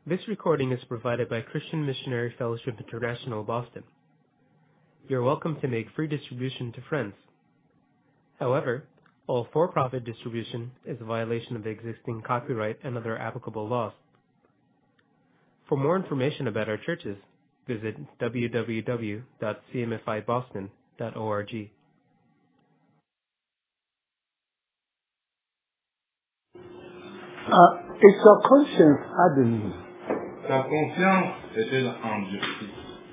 This recording is provided by Christian Missionary Fellowship International, Boston. You're welcome to make free distribution to friends. However, all for-profit distribution is a violation of the existing copyright and other applicable laws. For more information about our churches, visit www.cmfiboston.org. Is your conscience hardened? Ta conscience est-elle endurcie?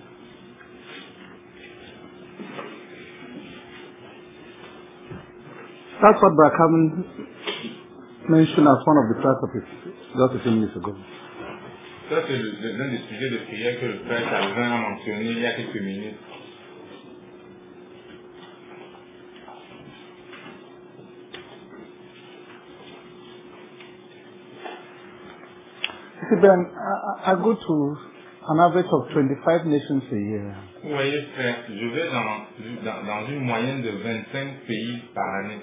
That's what Brakaman mentioned as one of the prayer topics just a few minutes ago. Ça, c'est l'un des sujets de prière que le frère Calvin a mentionné il y a quelques minutes. See, Ben, I go to an average of 25 nations a year. Vous voyez, frère, je vais dans une moyenne de 25 pays par année.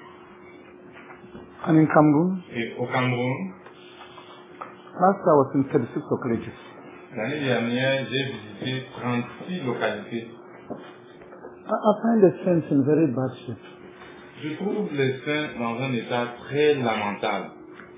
And in Cameroon, Et au Cameroun, last year I was in 36 localities. l'année dernière, j'ai visité 36 localités. I find the saints in very bad shape. Je trouve les saints dans un état très lamentable.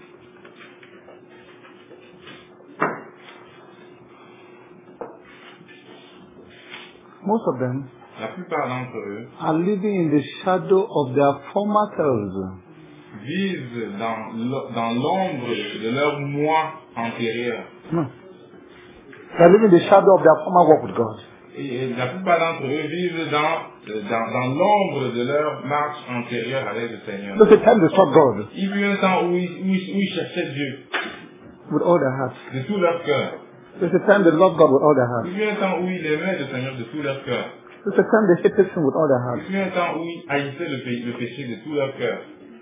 Most of them La plupart d'entre eux are living in the shadow of their former selves. vivent dans l'ombre de leur moi antérieur. No. They are living in the shadow of their former walk with God. Et la plupart d'entre eux vivent dans l'ombre de leur marche antérieure avec le Seigneur. There's a time they sought God Il y a eu un temps où ils cherchaient Dieu with all their heart. de tout leur cœur. There's a time they loved God with all their heart. Il y a eu un temps où ils aimaient le Seigneur de tout leur cœur. There's a time they hated sin with all their heart. Il y a eu un temps où ils haïssaient le péché de tout leur cœur.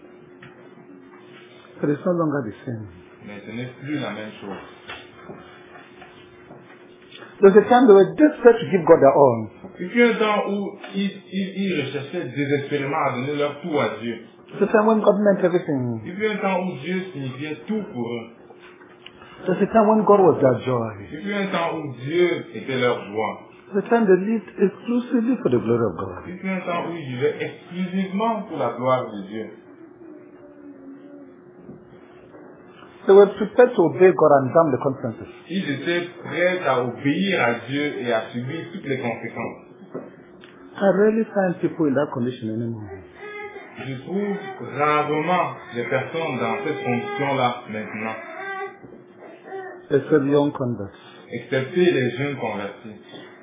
But it's no longer the same. Mais ce n'est plus la même chose. There's a time they were desperate to give God their all. Il y a eu un temps où ils recherchaient désespérément à donner leur tout à Dieu. There's a time when God meant everything. Il y a eu un temps où Dieu signifiait tout pour eux. There's a time when God was their joy. Il y a eu un temps où Dieu était leur joie. There's a time they lived exclusively for the glory of God. Il y a eu un temps où ils vivaient exclusivement pour la gloire de Dieu. They were prepared to obey God and damn the consequences. Ils étaient prêts à obéir à Dieu et à subir toutes les conséquences. I rarely find people in that condition anymore. Je trouve rarement des personnes dans cette condition-là maintenant, Except young converts. excepté les jeunes convertis.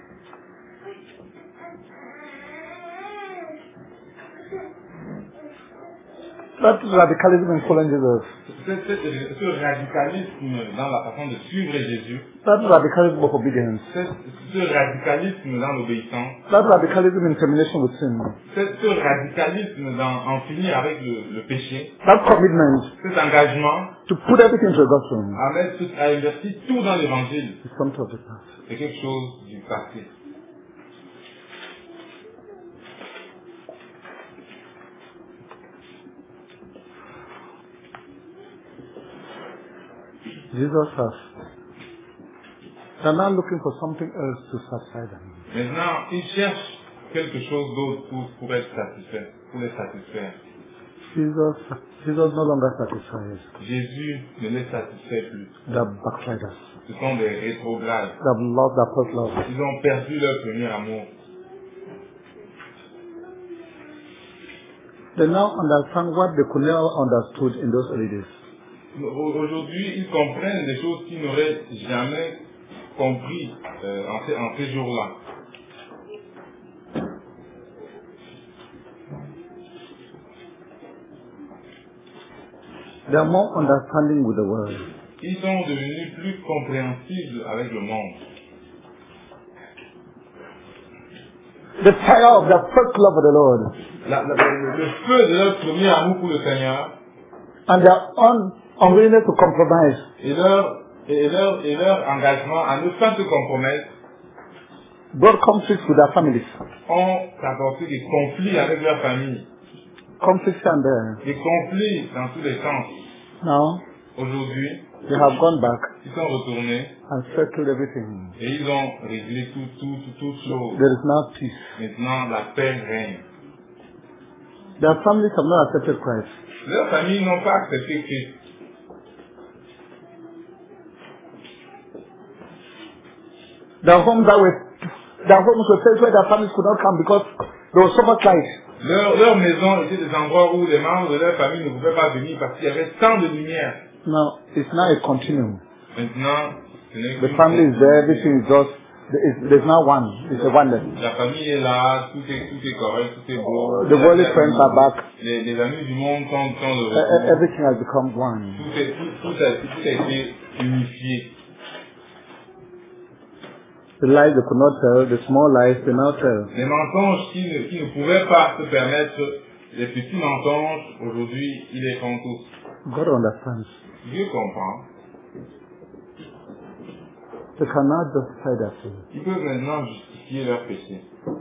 That radicalism in following Jesus. Ce radicalisme dans la façon de suivre Jésus, That radicalism of obedience. ce radicalisme dans l'obéissance, That radicalism in termination with sin. ce radicalisme dans en finir avec le péché, That commitment cet engagement to put everything into the gospel à investir tout dans l'évangile, is something of the past. c'est quelque chose du passé. Jesus has. They're now looking for something else to satisfy them. Maintenant, ils cherchent quelque chose d'autre pour être satisfaits, pour les satisfaire. Jesus no longer satisfies. Jésus ne les satisfait plus. They're backsliders. Ce sont des rétrogrades. They've lost their first love. Ils ont perdu leur premier amour. They now understand what they could never understood in those early days. Aujourd'hui, ils comprennent des choses qu'ils n'auraient jamais compris en ces jours-là. They are more understanding with the world. Ils sont devenus plus compréhensibles avec le monde. The fire of their first love for the Lord Le feu de leur premier amour pour le Seigneur and their unwillingness to compromise et leur engagement à ne pas se compromettre brought conflicts with their families. ont apporté des conflits avec leur famille. Conflicts and Des conflits dans tous les sens. now Aujourd'hui, They have gone back Ils sont retournés and settled everything. et ils ont réglé toute chose. There is now peace. Maintenant, la paix règne. Their families have not accepted Christ. Leurs familles n'ont pas accepté Christ. Their homes were places where their families could not come because there was so much light. Leurs maisons étaient des endroits où les membres de leur famille ne pouvaient pas venir parce qu'il y avait tant de lumière. Now, it's now a continuum. Maintenant, ce n'est The qu'une family is there, continuité. everything is just, there's now one. It's a oneness. La famille est là, tout est correct, tout est beau. The worldly friends are back. Les amis du monde sont de retour. Everything has become one. Tout a été unifié. The lies they could not tell, the small lies they now tell. Les mensonges qui ne pouvaient pas se permettre, les petits mensonges, aujourd'hui, ils les font tous. God understands. Dieu comprend. They cannot justify their sin. Ils peuvent maintenant justifier leurs péchés.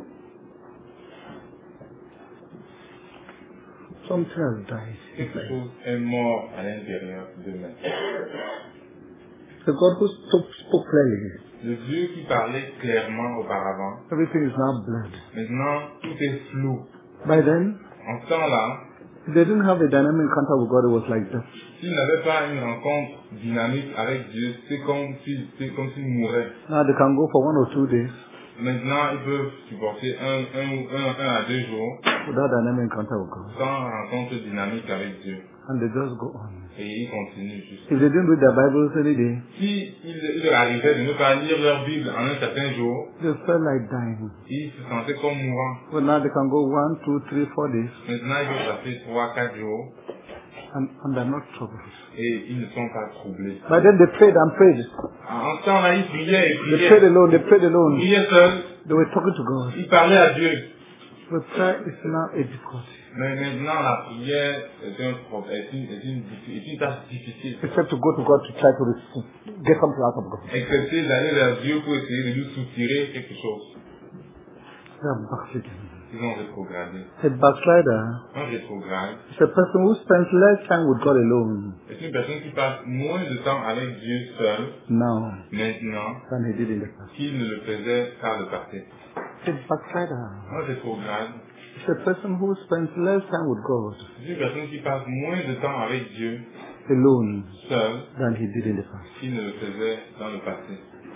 Something has died. Quelque chose est mort à l'intérieur d'eux-mêmes. The God who spoke clearly. Le Dieu qui parlait clairement auparavant, Everything is now blurred. maintenant tout est flou. By then, En ce temps-là, if they didn't have a dynamic encounter with God, it was like that. s'ils n'avaient pas une rencontre dynamique avec Dieu, c'est comme s'ils mouraient. Now they can go for 1 or 2 days Maintenant, ils peuvent supporter un à 2 jours without dynamic encounter with God. sans rencontre dynamique avec Dieu. And they just go on. Et ils continuent juste. If they didn't read their Bibles any day, Si il leur arrivait de ne pas lire leur Bible en un certain jour, they felt like dying. ils se sentaient comme mourants. But now they can go 1, 2, 3, 4 days Maintenant, ils peuvent passer 3-4 jours and they're not troubled. et ils ne sont pas troublés. By then they prayed and prayed. En ce temps-là, ils priaient et They prayed priaient. alone, they prayed Ils alone. priaient seuls, They were talking to God. ils parlaient à Dieu. But prayer is now a difficulty. Mais maintenant, la prière est une tâche difficile. Except to go to God to try to get something out of God. Excepté d'aller vers Dieu pour essayer de lui soutirer quelque chose. They are backsliding. Ils ont rétrogradé. A backslider Un rétrograde is a person who spends less time with God alone est une personne qui passe moins de temps avec Dieu seul, now maintenant, than he did in the past. qu'il ne le faisait par le passé. A backslider Un rétrograde is a person who spends less time with God est une personne qui passe moins de temps avec Dieu alone seul, than he did in the past. qu'il ne le faisait dans le passé.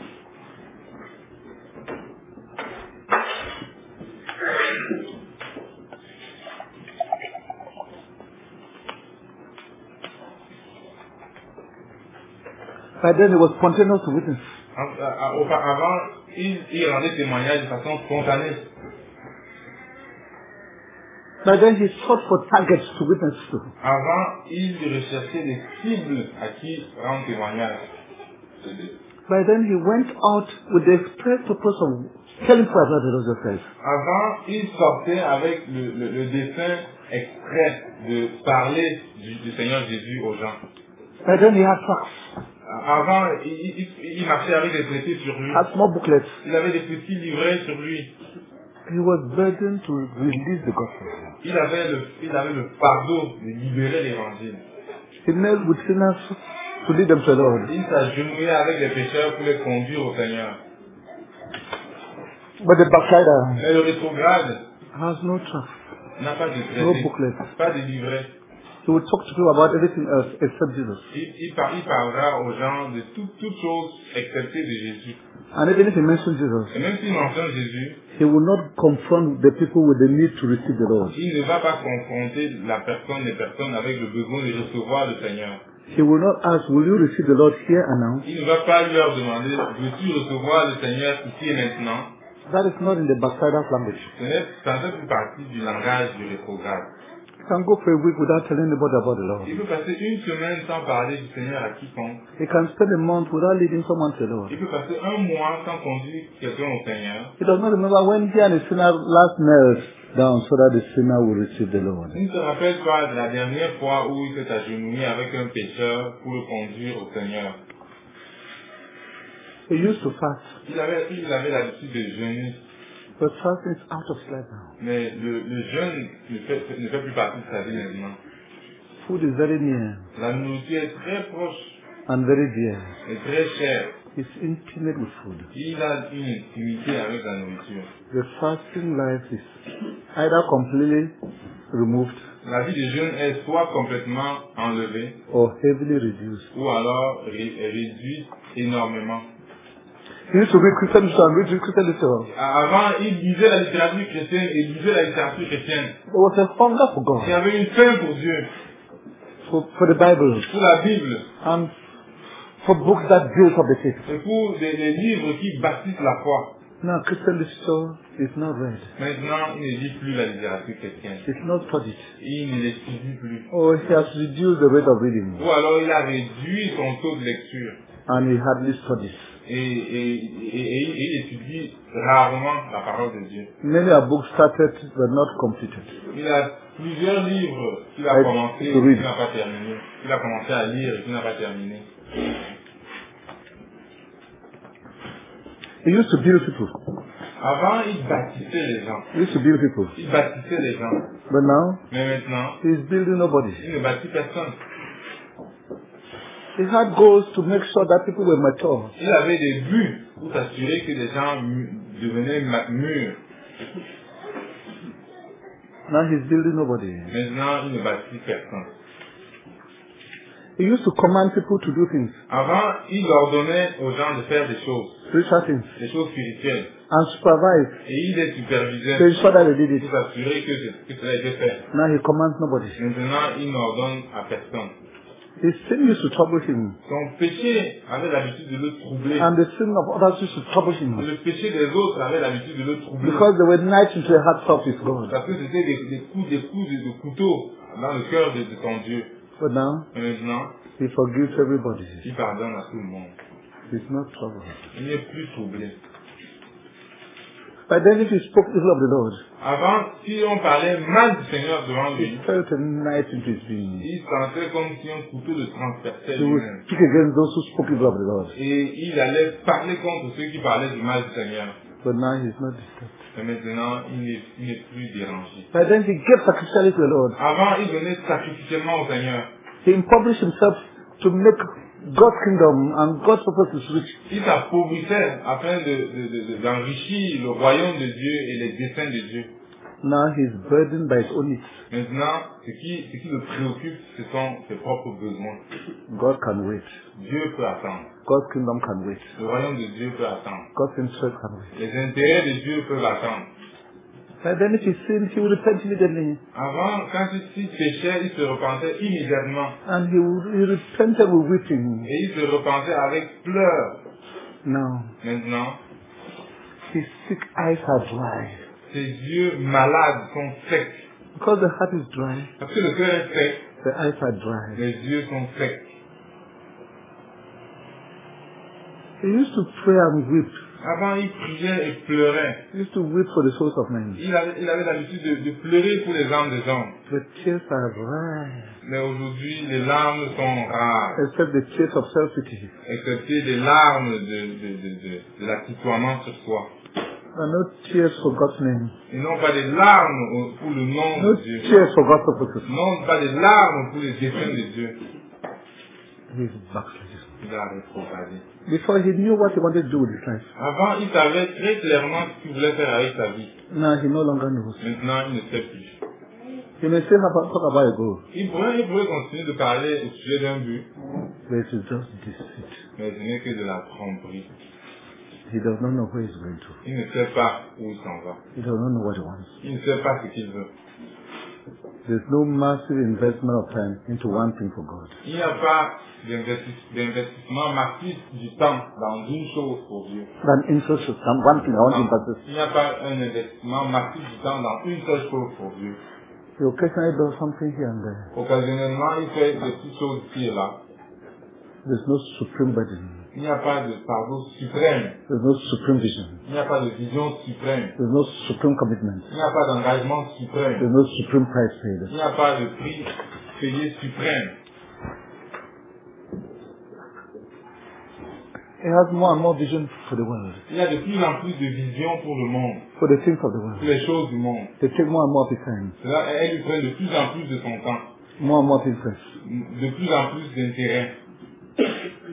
By then he was spontaneous to witness. Auparavant, il rendait témoignage de façon spontanée. By then he sought for targets to witness to. Avant, il recherchait des cibles à qui rendre témoignage. By then he went out with the express purpose of telling people about the Lord Jesus Christ. Avant, il sortait avec le dessein exprès de parler du Seigneur Jésus aux gens. By then he had tracts, Avant, il marchait avec des traités sur lui. had small booklets. Il avait des petits livrets sur lui. He was burdened to release the gospel. Il avait le fardeau de libérer l'évangile. He knelt with sinners to lead them to the Lord. Il s'agenouillait avec les pécheurs pour les conduire au Seigneur. But the backslider Mais le rétrograde has no trust, n'a pas de no traité, booklet. pas de livret. He would talk to people about everything else except Jesus. Il parlera aux gens de toutes choses excepté de Jésus. And even if he mentions Jesus, Et même s'il mentionne Jésus, he will not confront the people with the need to receive the Lord. il ne va pas confronter les personnes avec le besoin de recevoir le Seigneur. He will not ask, will you receive the Lord here and now? Il ne va pas leur demander, veux-tu recevoir le Seigneur ici et maintenant? That is not in the backslider's language. Ça ne fait plus partie du langage du rétrograde. He can go for a week without telling anybody about the Lord. Il peut passer une semaine sans parler du Seigneur à quiconque. He can spend a month without leading someone to the Lord. Il peut passer un mois sans conduire quelqu'un au Seigneur. He does not remember when he and the sinner last knelt down so that the sinner will receive the Lord. Il ne se rappelle pas de la dernière fois où il s'est agenouillé avec un pécheur pour le conduire au Seigneur. He used to fast, Il avait l'habitude de jeûner, but fasting is out of sight now. mais le jeûne ne fait plus partie de sa vie maintenant. Food is very near. La nourriture est très proche. and very dear. est très cher. It's intimate with food. Il a une intimité avec la nourriture. The fasting life is either completely removed La vie de jeûne est soit complètement enlevée or heavily reduced. ou alors réduite énormément. He used to read Christian literature and read Christian literature. Avant, il lisait la littérature chrétienne et lisait la littérature chrétienne. There was a hunger for Il y God, avait une faim pour Dieu, for the Bible, pour la Bible and for books that build up the faith. et pour des livres qui bâtissent la foi. Now, Christian literature is not read. Maintenant, il ne lit plus la littérature chrétienne. It's not studied. Il ne l'étudie plus. Or he has reduced the rate of reading, Ou alors il a réduit son taux de lecture and he hardly studies. et il étudie rarement la parole de Dieu. Many are books started but not completed. Il a plusieurs livres qu'il a commencé et qu'il n'a pas terminé. Il a commencé à lire et qu'il n'a pas terminé. He used to build people. Avant, il bâtissait les gens. He used to build people. Il bâtissait les gens. But now, Mais maintenant, he's building nobody. il ne bâtit personne. He had goals to make sure that people were mature. Il avait des buts pour s'assurer que les gens devenaient mûrs. Now he's building nobody. Maintenant, il ne bâtit personne. He used to command people to do things, Avant, il ordonnait aux gens de faire des choses spiritual things, spirituelles. and supervise Et il les supervisait to ensure that they did it. pour s'assurer que cela était fait. Now he commands nobody. Maintenant, il n'ordonne à personne. His sin used to trouble him, Son péché avait l'habitude de le troubler. and the sin of others used to trouble him, Le péché des autres avait l'habitude de le troubler. because they were night into a hard talk with God. Parce que c'était des coups de couteau dans le cœur de son Dieu. But now, Et maintenant, he forgives everybody. il pardonne à tout le monde. He's not troubled. Il n'est plus troublé. But then if he spoke evil of the Lord, Avant, si on parlait mal du Seigneur devant he lui, felt a knife into his being. il sentait comme si un couteau le transperçait He would lui-même. speak against those who spoke evil of the Lord. Et il allait parler contre ceux qui parlaient du mal du Seigneur. But now he's not disturbed. Et maintenant, il n'est plus dérangé. But then he gave sacrificially to the Lord. Avant, il donnait sacrificiellement au Seigneur. He impoverished himself to make God's kingdom and God's purposes rich. Il s'appauvrissait afin d'enrichir le royaume de Dieu et les desseins de Dieu. Now he's burdened by his own needs. Maintenant, ce qui le préoccupe, ce sont ses propres besoins. God can wait. Dieu peut attendre. God's kingdom can wait. Le royaume de Dieu peut attendre. God's interest can wait. Les intérêts de Dieu peuvent attendre. But then if he sinned, he would repent immediately. Avant, quand il péchait, il se repentait immédiatement. And he repented with weeping. Et il se repentait avec pleurs. Now, Maintenant, his sick eyes are dry. ses yeux malades sont secs. Because the heart is dry, Parce que le cœur est sec, the eyes are dry. les yeux sont secs. He used to pray and weep. Avant, il priait et pleurait. He used to weep for the souls of men. Il avait l'habitude de pleurer pour les âmes des hommes. The tears are dry. Mais aujourd'hui, les larmes sont rares. Except the tears of self-pity. Excepté des larmes de l'apitoiement sur soi. And no tears for God's name. Et non pas des larmes pour le nom No de Dieu. tears for God's purposes. Non pas des larmes pour les desseins de Dieu. He's backsliding. Il a rétrogradé. Before he knew what he wanted to do with his life. Avant, il savait très clairement ce qu'il voulait faire avec sa vie. Now he no longer knows. Maintenant, il ne sait plus. He may still talk about a goal, Il pourrait continuer de parler au sujet d'un but, but it is just deceit. mais ce n'est que de la tromperie. He does not know where he's going to. Il ne sait pas où il s'en va. He does not know what he wants. Il ne sait pas ce qu'il veut. There's no massive investment of time into one thing for God. Il n'y a pas d'investissement massif du temps dans une chose pour Dieu. Then interest is one thing I want to emphasize. Il n'y a pas un investissement massif du temps dans une seule chose pour Dieu. He occasionally does something here and there. Occasionnellement, il fait des petites choses ici et là. There's no supreme burden. Il n'y a pas de fardeau suprême. There's no supreme vision. Il n'y a pas de vision suprême. There's no supreme commitment. Il n'y a pas d'engagement suprême. There's no supreme price paid. Il n'y a pas de prix payé suprême. He has more and more vision for the world, Il y a de plus en plus de vision pour le monde, for the things of the pour world. les choses du monde. They take more and more of his time, Cela, elle lui prend de plus en plus de son temps, more and more of his interest. de plus en plus d'intérêt.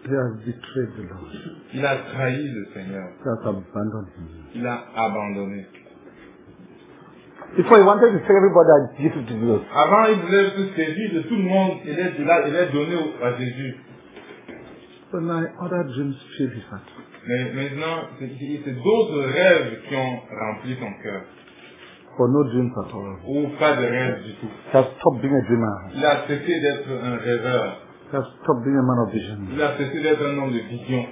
He has betrayed the Lord. Il a trahi le Seigneur. He has abandoned him. Il a abandonné. Before he wanted to say everybody had give it to Jesus. Avant, il voulait se servir de tout le monde et les donner à Jésus. But my other dreams fill his heart. Mais maintenant, c'est d'autres rêves qui ont rempli son cœur. For no dreams at all. Ou pas de rêves du tout. He has stopped being a dreamer. Il a cessé d'être un rêveur. He has stopped being a man of vision. Il a cessé d'être un homme de vision.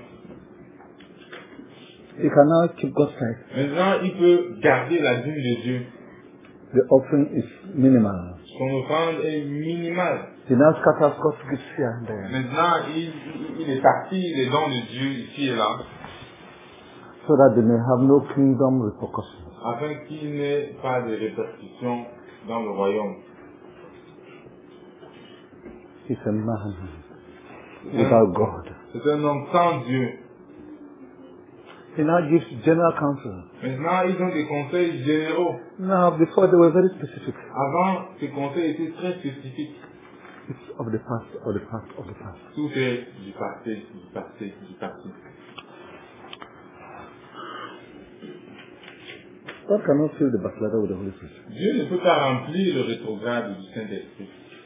He can now keep God's side. Maintenant, il peut garder la dîme de Dieu. The offering is minimal. Son offrande est minimale. He now scatters God's gifts here and there. Maintenant, il est parti les dons de Dieu ici et là, So that they may have no kingdom repercussions. afin qu'il n'ait pas de répercussions dans le royaume. He's a man without God. C'est un homme sans Dieu. He now gives general counsel. Maintenant, ils ont des conseils généraux. Now, before they were very specific. Avant, ces conseils étaient très spécifiques. It's of the past, of the past, of the past. Tout est du passé, du passé, du passé. God cannot fill the backslider with the Holy Spirit. Dieu ne peut pas remplir le rétrograde du Saint-Esprit.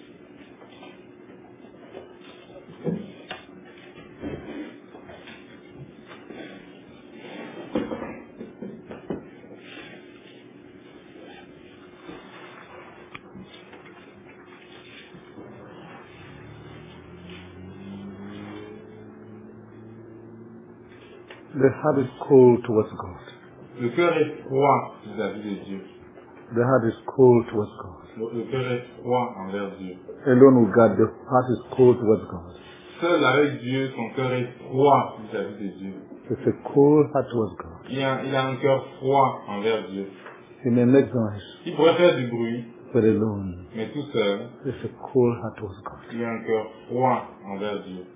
The heart is cold towards God. Le cœur est froid vis-à-vis de Dieu. The heart is cold towards God. Le cœur est froid envers Dieu. Alone with God, the heart is cold towards God. Seul avec Dieu, son cœur est froid vis-à-vis de Dieu. It's a cold heart towards God. Il a un cœur froid envers Dieu. He may make noise, Il pourrait faire du bruit, but alone, mais tout seul, it's a cold heart towards God. il a un cœur froid envers Dieu.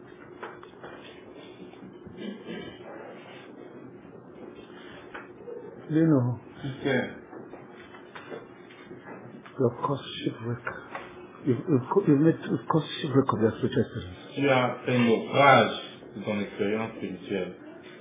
You know, Tu sais, you've caused shipwreck. You've caused shipwreck of your spiritual experience. tu as fait naufrage de ton expérience spirituelle.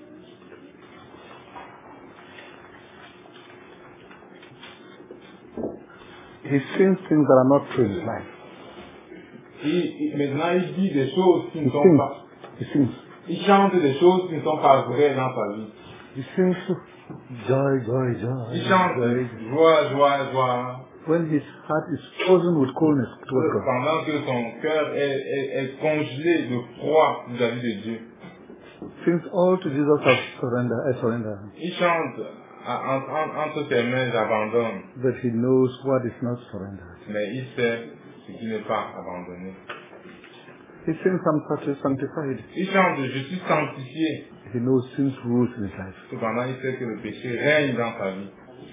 He's saying things that are not true in his life. Maintenant, il dit des choses qui ne He sont sings. pas. He sings. Il chante des choses qui ne sont pas vraies dans sa vie. He sings joy, joy, joy. Il chante joy. joie, joie, joie. When his heart is frozen with coldness towards God. Pendant que son cœur est congelé de froid vis-à-vis de Dieu. Since all to Jesus I surrender. Il chante entre ses mains, j'abandonne. But he knows what is not surrendered. Mais il sait ce qui n'est pas abandonné. He sings I'm sanctified. Il chante je suis sanctifié. He knows sin's rules in his life. Cependant, il sait que le péché règne dans sa vie.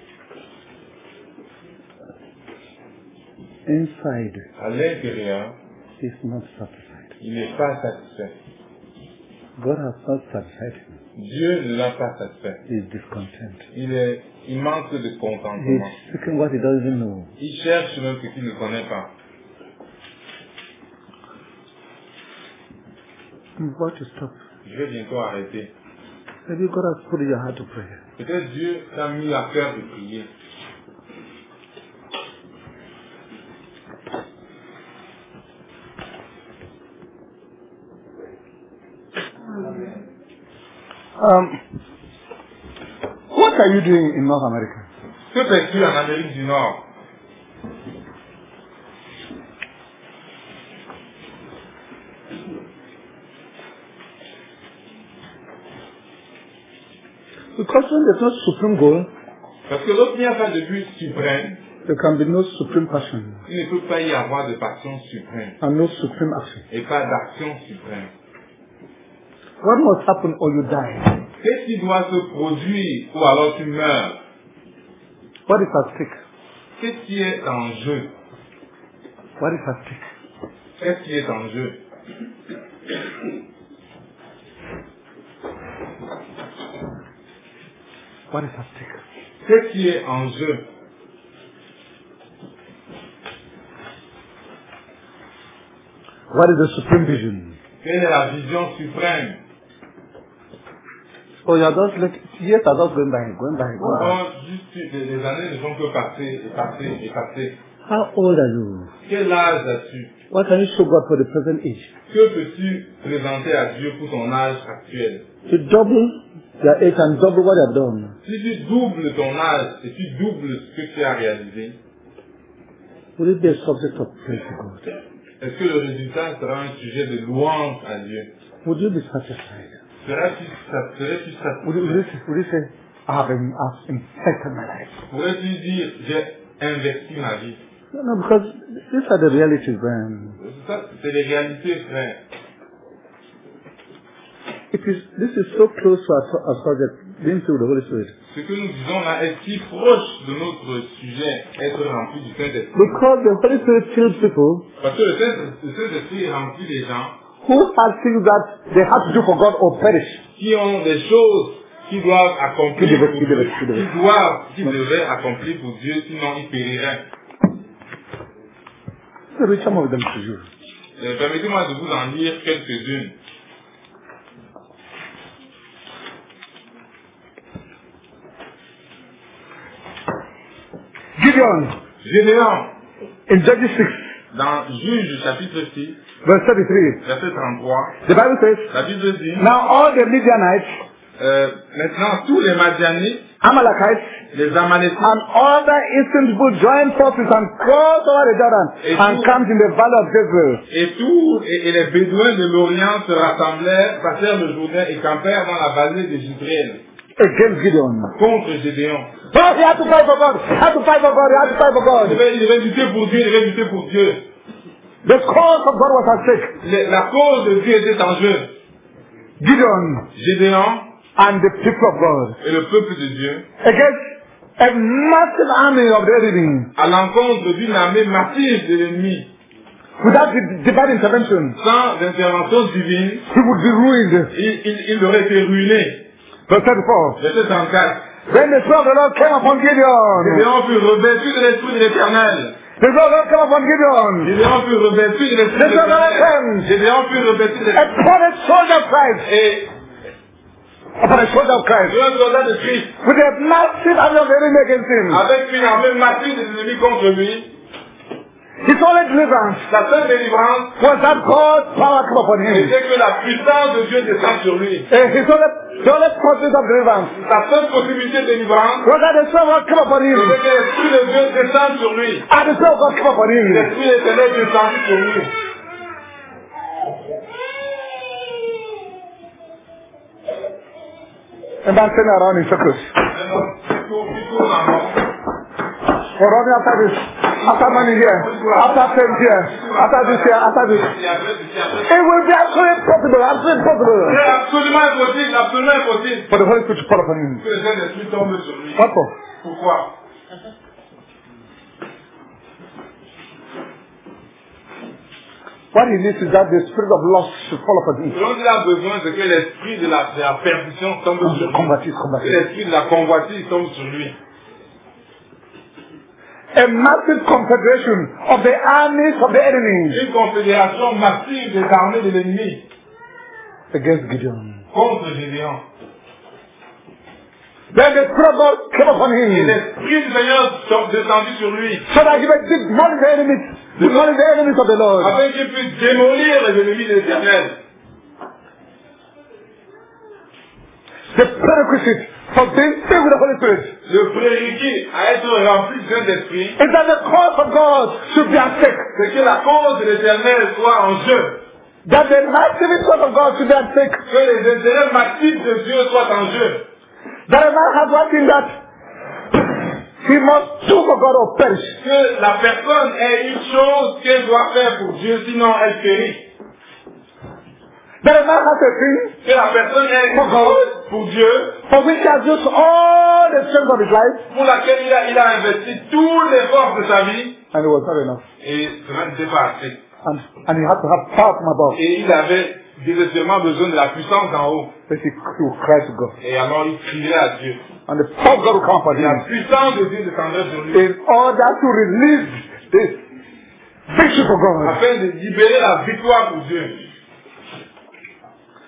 Inside, À l'intérieur, he's not satisfied. il n'est pas satisfait. God has not satisfied him. Dieu ne l'a pas satisfait. He is discontent. Il manque de He's contentement. seeking what he doesn't even know. Il cherche même ce qu'il ne connaît pas. I'm about to stop. Je vais bientôt arrêter. Maybe God has put in your heart to pray. Peut-être Dieu t'a mis à cœur de prier. What are you doing in North America? Que fais-tu en Amérique du Nord? Because when there's no supreme goal, Parce que lorsqu'il n'y a pas de but suprême, there can be no supreme passion il ne peut pas y avoir de passion suprême and no supreme action. et pas d'action suprême. What must happen or you die? Qu'est-ce qui doit se produire ou alors tu meurs? What is at stake? Qu'est-ce qui est en jeu? What is at stake? Qu'est-ce qui est en jeu? What is at stake? Qu'est-ce qui est en jeu? What is the supreme vision? Quelle est la vision suprême? Oh, you're just like, years are just going by. Oh, juste les années ne font que passer et passer et passer. How old are you? Quel âge as-tu? What can you show God for the present age? Que peux-tu présenter à Dieu pour ton âge actuel? To double your age and double what you have done. Si tu doubles ton âge et tu doubles ce que tu as réalisé, Will it be a subject of praise to God? est-ce que le résultat sera un sujet de louange à Dieu? Would you be satisfied? Serais-tu Would you satisfait? say, I've infected my life? Pourrais-tu dire, j'ai investi ma vie? No, because these are the realities, man. Ça, c'est les réalités, frère. This is so close to our subject, being filled with the Holy Spirit. Ce que nous disons là est si proche de notre sujet, être rempli du Saint-Esprit. Because the Holy Spirit fills people Parce que le Saint-Esprit remplit les gens who have things that they have to do for God or perish. qui ont des choses qu'ils doivent accomplir Qui pour Dieu, devaient. qu'ils devaient accomplir pour Dieu, sinon ils périraient. Let me read some of them to you. Permettez-moi de vous en lire quelques-unes. Gédéon, in Judges 6, dans Juge chapitre 6, verse 33, verset 33, the Bible says, la Bible dit, now all the Midianites, maintenant tous les Madianites, Amalekites, les Amalécites, and other eastern people joined forces and crossed over the Jordan and camped in the valley of Jezreel. et les Bédouins de l'Orient se rassemblèrent, passèrent le Jourdain et campèrent dans la vallée de Jezreel. Against Gideon. Contre Gédéon. Oh, he had to fight for God. He had to fight for God. He had to fight for God. Il devait lutter pour Dieu, il devait lutter pour Dieu. The cause of God was at stake. La cause de Dieu était en jeu. Gideon Gédéon and the people of God et le peuple de Dieu against a massive army of the enemy. à l'encontre d'une armée massive de l'ennemi. Without divine intervention, Sans intervention divine, he would be ruined. il aurait été ruiné. Verse 34. Verset 34. Then the Spirit of the Lord came upon Gideon. Gédéon fut revêtu de l'Esprit de l'Éternel. The Spirit of the Lord came upon Gideon. Gédéon fut revêtu de l'Esprit de l'Éternel. Gédéon fut revêtu de l'Esprit. Upon a soldier of Christ. Et Upon a soldier of Christ. un soldat de Christ, With a massive army of the enemy against him. avec une armée massive des ennemis contre lui, His only deliverance la seule délivrance was that God's power came upon him. était que la puissance de Dieu descende sur lui. His only process of deliverance La seule possibilité de délivrance, was that the Spirit of God came upon him. c'est que l'Esprit de Dieu descende sur lui. And the Spirit of God came upon him. L'Esprit de l'Éternel descendit sur lui. And I'm turning around in circles. Il tourne en rond. For running after this, after money here, after fame here, after this here, after this. It will be absolutely possible, absolutely possible. C'est absolument impossible, absolument impossible. For the Holy Spirit to fall upon him. Que le Saint-Esprit tombe sur lui. What for? Pourquoi? What he needs is that the spirit of loss should fall upon him. Ce dont il a besoin, c'est que l'esprit de la perdition tombe sur lui. Convoitise. Que l'esprit de la convoitise tombe sur lui. A massive confederation of the armies of the enemy Une confédération massive des armées de l'ennemi against Gideon. contre Gédéon. Then the Spirit of God came upon Et him l'esprit du Seigneur est descendu sur lui. so that he might demolish the enemies of the Lord. Afin qu'il puisse démolir les ennemis de l'Éternel. The prerequisite for being filled with the Holy Spirit Le prérequis à être rempli du Saint-Esprit, is that the cause of God should be at stake. c'est que la cause de l'Éternel soit en jeu. That the massive cause of God should be at stake. Que les intérêts massifs de Dieu soient en jeu. That a man has one thing that he must do for God or perish. Que la personne ait une chose qu'elle doit faire pour Dieu, sinon elle périt. That a man has a thing Que la personne ait une chose pour Dieu, for which he has used all the strength of his life, pour laquelle il a investi tous les forces de sa vie, and it was not enough. et cela n'était pas assez. And he had to have power from above. Et il avait désespérément besoin de la puissance d'en haut. But he would cry to God. Et alors il crierait à Dieu. And the power of God will come upon Et la him puissance de Dieu descendrait sur lui. in order to release this victory for God. Afin de libérer la victoire pour Dieu.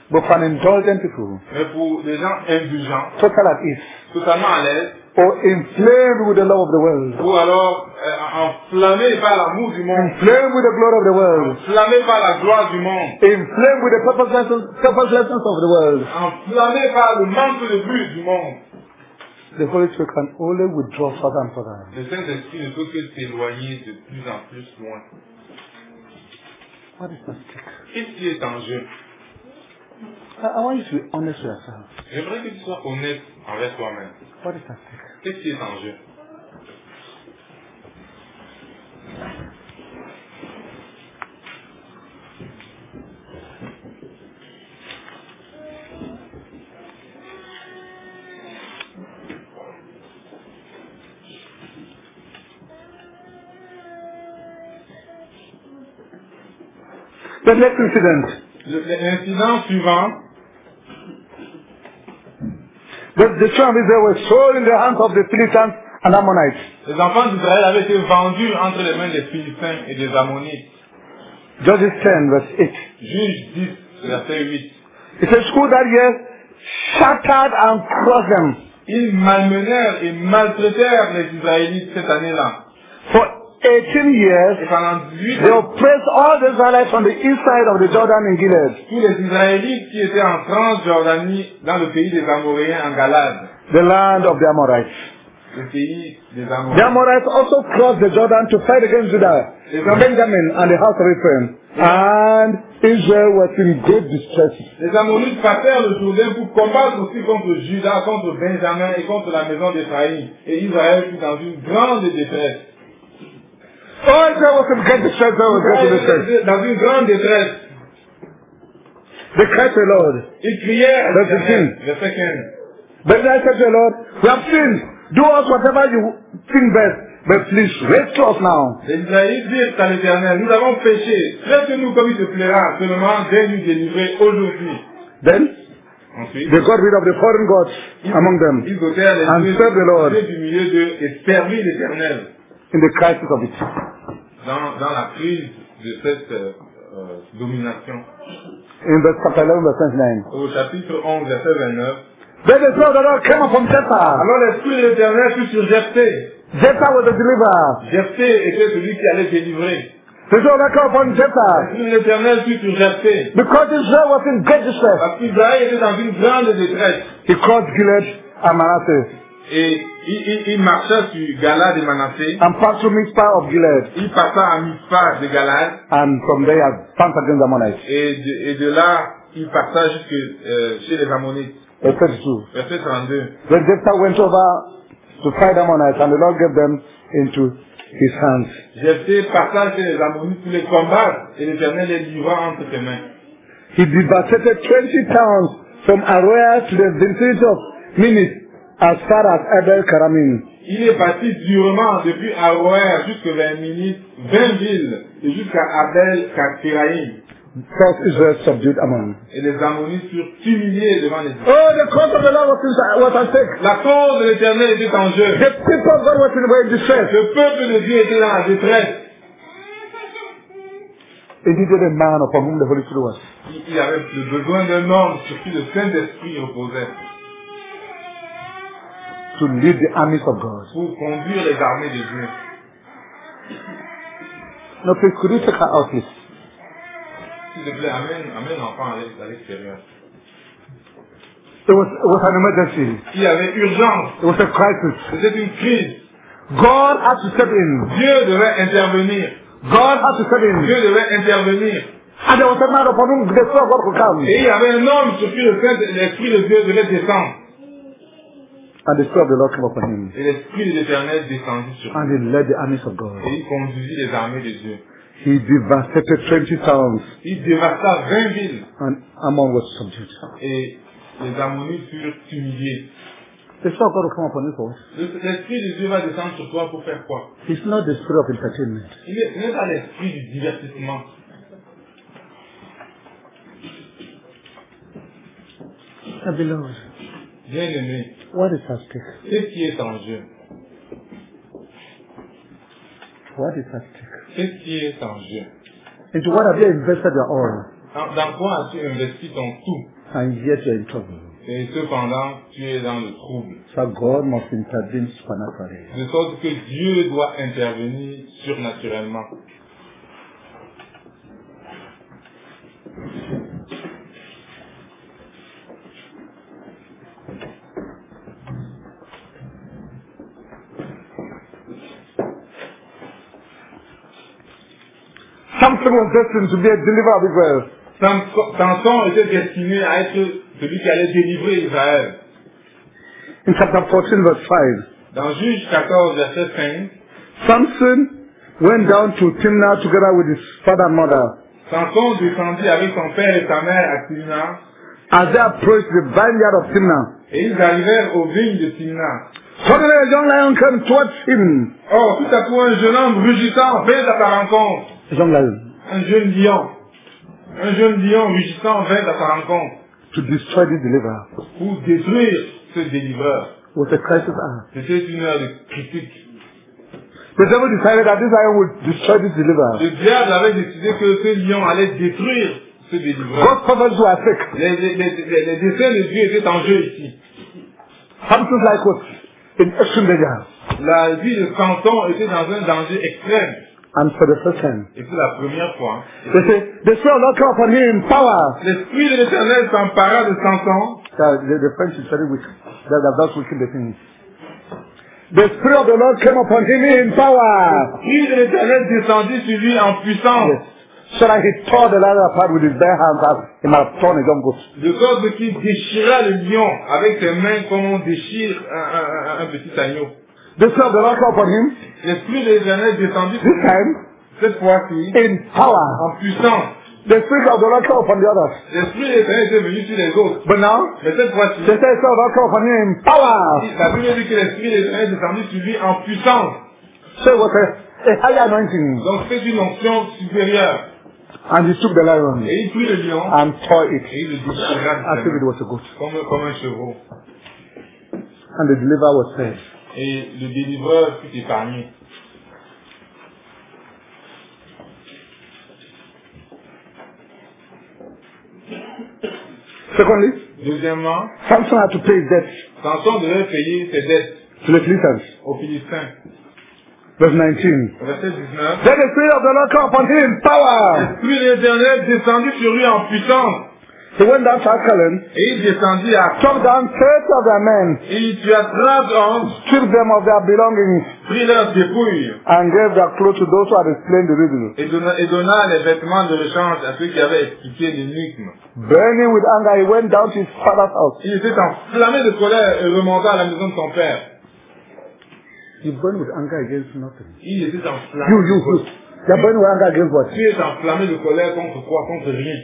But for an indulgent people, Mais pour des gens indulgents, total at ease, totalement à l'aise, or inflamed with the love of the world, ou alors enflammés par l'amour du monde, inflamed with the glory of the world, enflammés par la gloire du monde, inflamed with the purposelessness of the world, enflammés par le manque de but du monde, the Holy Spirit can only withdraw further and further. le Saint-Esprit ne peut que s'éloigner de plus en plus loin. What is at stake? Qu'est-ce qui est en jeu? I want you to be honest with yourself. J'aimerais que tu sois honnête envers toi-même. What is at stake? Qu'est-ce qui est en jeu? The next incident. L'incident suivant, The children of Israel were sold in the hands of the Philistines and Ammonites. les enfants d'Israël avaient été vendus entre les mains des Philistins et des Ammonites. Judges 10 verse 8. Juge 10, verset 8. It says, who that year shattered and crushed them. Ils malmenèrent et maltraitèrent les Israélites cette année-là. For 18 years, Et pendant 18 they ans, oppressed all the Israelites from the east side of the Jordan in Gilead, tous les Israélites qui étaient en Transjordanie, dans le pays des Amoréens en Galade, the land of the Amorites. le pays des The Amoréens. Amorites also crossed the Jordan to fight against Judah, Benjamin, and the house of Ephraim. And Israel was in great distress. Les Ammonites passèrent le Jourdain pour combattre aussi contre Juda, contre Benjamin et contre la maison d'Éphraïm. Et Israël fut dans une grande détresse. Oh, Israel was in great distress. Israel was in great distress. Dans une grande détresse. They cried to the Lord. Ils crièrent à Verset l'Éternel. Verset 15. But then I said to the Lord, we have sinned. Do us whatever you think best. But please, rescue us now. Les Israélites dirent à l'Éternel, nous avons péché. Traite-nous comme il te plaira. Seulement, viens nous délivrer aujourd'hui. Then, Ensuite, they got rid of the foreign gods among them ils ôtèrent les and dieux served the Lord du milieu d'eux et servirent l'Éternel. in the crisis of it. Dans la crise de cette domination. In verse chapter 11, verse 29. Au chapitre 11, verset 29. Then the Spirit of the Lord came upon Jephthah. Alors l'Esprit de l'Éternel fut sur Jephthé. Jephthah was the deliverer. Jephthé était celui qui allait délivrer. The Spirit of the Lord came upon Jephthah. L'Esprit de l'Éternel fut sur Jephthé. Because Israel was in great distress. Parce qu'Israël était dans une grande détresse. He crossed Gilead and Manasseh Et il marcha sur Galade et Manassé. and passed through Mizpah of Gilead. Il passa à Mizpah de Galade. And from there, he advanced against the Ammonites. Et de là, il passa jusque chez les Ammonites. Verse 32. Verset 32. Then Jephthah went over to fight the Ammonites, and the Lord gave them into his hands. Jephthé passa chez les Ammonites pour les combattre. Et l'Éternel les livra entre ses mains. He devastated 20 towns from Aroer to the vicinity of Minis, as far as Abel Karamim. Il est parti durement depuis Aroer jusqu'à 20 minutes, 20 villes, et jusqu'à Abel Kiraïm. First Israel subdued Ammon. Et les Ammonites furent humiliés devant les Israélites. Oh, the cause of the Lord was at stake. La cause de l'Éternel était en jeu. The people of God were in distress. Le peuple de Dieu était dans la détresse. He needed a man upon whom the Holy Spirit was. Il avait le besoin d'un homme sur qui le Saint-Esprit reposait To lead the armies of God. pour conduire les armées de Dieu. No, please, could you take her out, please? S'il te plaît, amène l'enfant à l'extérieur. It was an emergency. Il y avait urgence. It was a crisis. C'était une crise. God had to step in. Dieu devait intervenir. God had to step in. Dieu devait intervenir. And there was a man upon whom the Spirit of God could come. Et il y avait un homme sur qui l'Esprit de Dieu devait descendre. And the Spirit of the Lord came upon him. Et l'Esprit de l'Éternel descendit sur lui. And he led the armies of God. Et il conduisit les armées de Dieu. He devastated 20 towns. Il dévasta 20 villes. And Ammon was subdued. Et les Ammonites furent humiliés. The Spirit of God will come upon you for us. L'Esprit de Dieu va descendre sur toi pour faire quoi? It's not the spirit of entertainment. Ce n'est pas l'esprit du divertissement. Beloved, Bien-aimé, what is at stake? qu'est-ce qui est en jeu? What is at stake? Qu'est-ce qui est en jeu? Into what have you invested your all? Dans quoi as-tu investi ton tout? And yet you're in trouble. Et cependant, tu es dans le trouble. So God must intervene supernaturally. De sorte que Dieu doit intervenir surnaturellement. Samson was destined to be a deliverer of Israel. Samson était destiné à être celui qui allait délivrer Israël. In chapter 14 verse 5, Dans Juge 14, verset 5, Samson went down to Timnah together with his father and mother. Samson descendit avec son père et sa mère à Timna, As they approached the vineyard of Timnah, et ils arrivèrent aux vignes de Timna. suddenly a young lion came towards him. Or, tout à coup, un jeune homme rugissant vint à sa rencontre. A young lion. Un jeune lion. Un jeune lion rugissant vint à sa rencontre To destroy this deliverer. pour détruire ce délivreur. It was a crisis hour. C'était une heure de critique. The devil decided that this lion would destroy this deliverer. Le diable avait décidé que ce lion allait détruire ce délivreur. God's prophets were sick. Les desseins de Dieu étaient en jeu ici. Samson's life was in extreme danger. La vie de Samson était dans un danger extrême. And for the first time, Et pour la première fois, they say, the Spirit of God came upon him in power. l'Esprit de l'Éternel s'empara de Samson. The French is very weak. That's weakened the thing. The Spirit of the Lord came upon him in power. L'Esprit de l'Éternel descendit sur lui en puissance. Yes. So that he tore the lion apart with his bare hands as he might have torn a young goat. De sorte qu'il déchira le lion avec ses mains comme on déchire un petit agneau. The Spirit of the Lord came upon him, L'Esprit de l'Éternel descendit sur this lui, time, cette fois-ci, in power. en puissance. The Spirit of the Lord came upon the others. L'Esprit de l'Éternel était venu sur les autres. But now, Mais cette fois-ci, the Spirit of the Lord came upon him in power. la Bible dit que l'Esprit de l'Éternel descendit sur lui en puissance. So it was a higher anointing. Donc c'est une onction supérieure. And he took the lion Et il prit le lion and tore it et il le déchira as if it was a goat. comme un chevreau. And the deliverer was saved. Et le délivreur fut épargné. Secondly, Deuxièmement, Samson had to pay his debt Samson devait payer ses dettes to the Philistines. aux Philistins. Verse 19. Verset 19. Then the Spirit of the Lord came upon him in power. L'Esprit de l'Éternel descendit sur lui en puissance. He went down to Ascalon, Et il descendit à took down 30 of their men, et il tua 30 hommes, stripped them of their belongings, prit leurs dépouilles and gave their clothes to those who had explained the riddle. et donna les vêtements de rechange à ceux qui avaient expliqué l'énigme. Burning with anger, he went down to his father's house. Il était enflammé de colère et remonta à la maison de son père. He burned with anger against nothing. Il était enflammé. You. You're burning with anger against what? Tu es enflammé de colère contre quoi? Contre rien.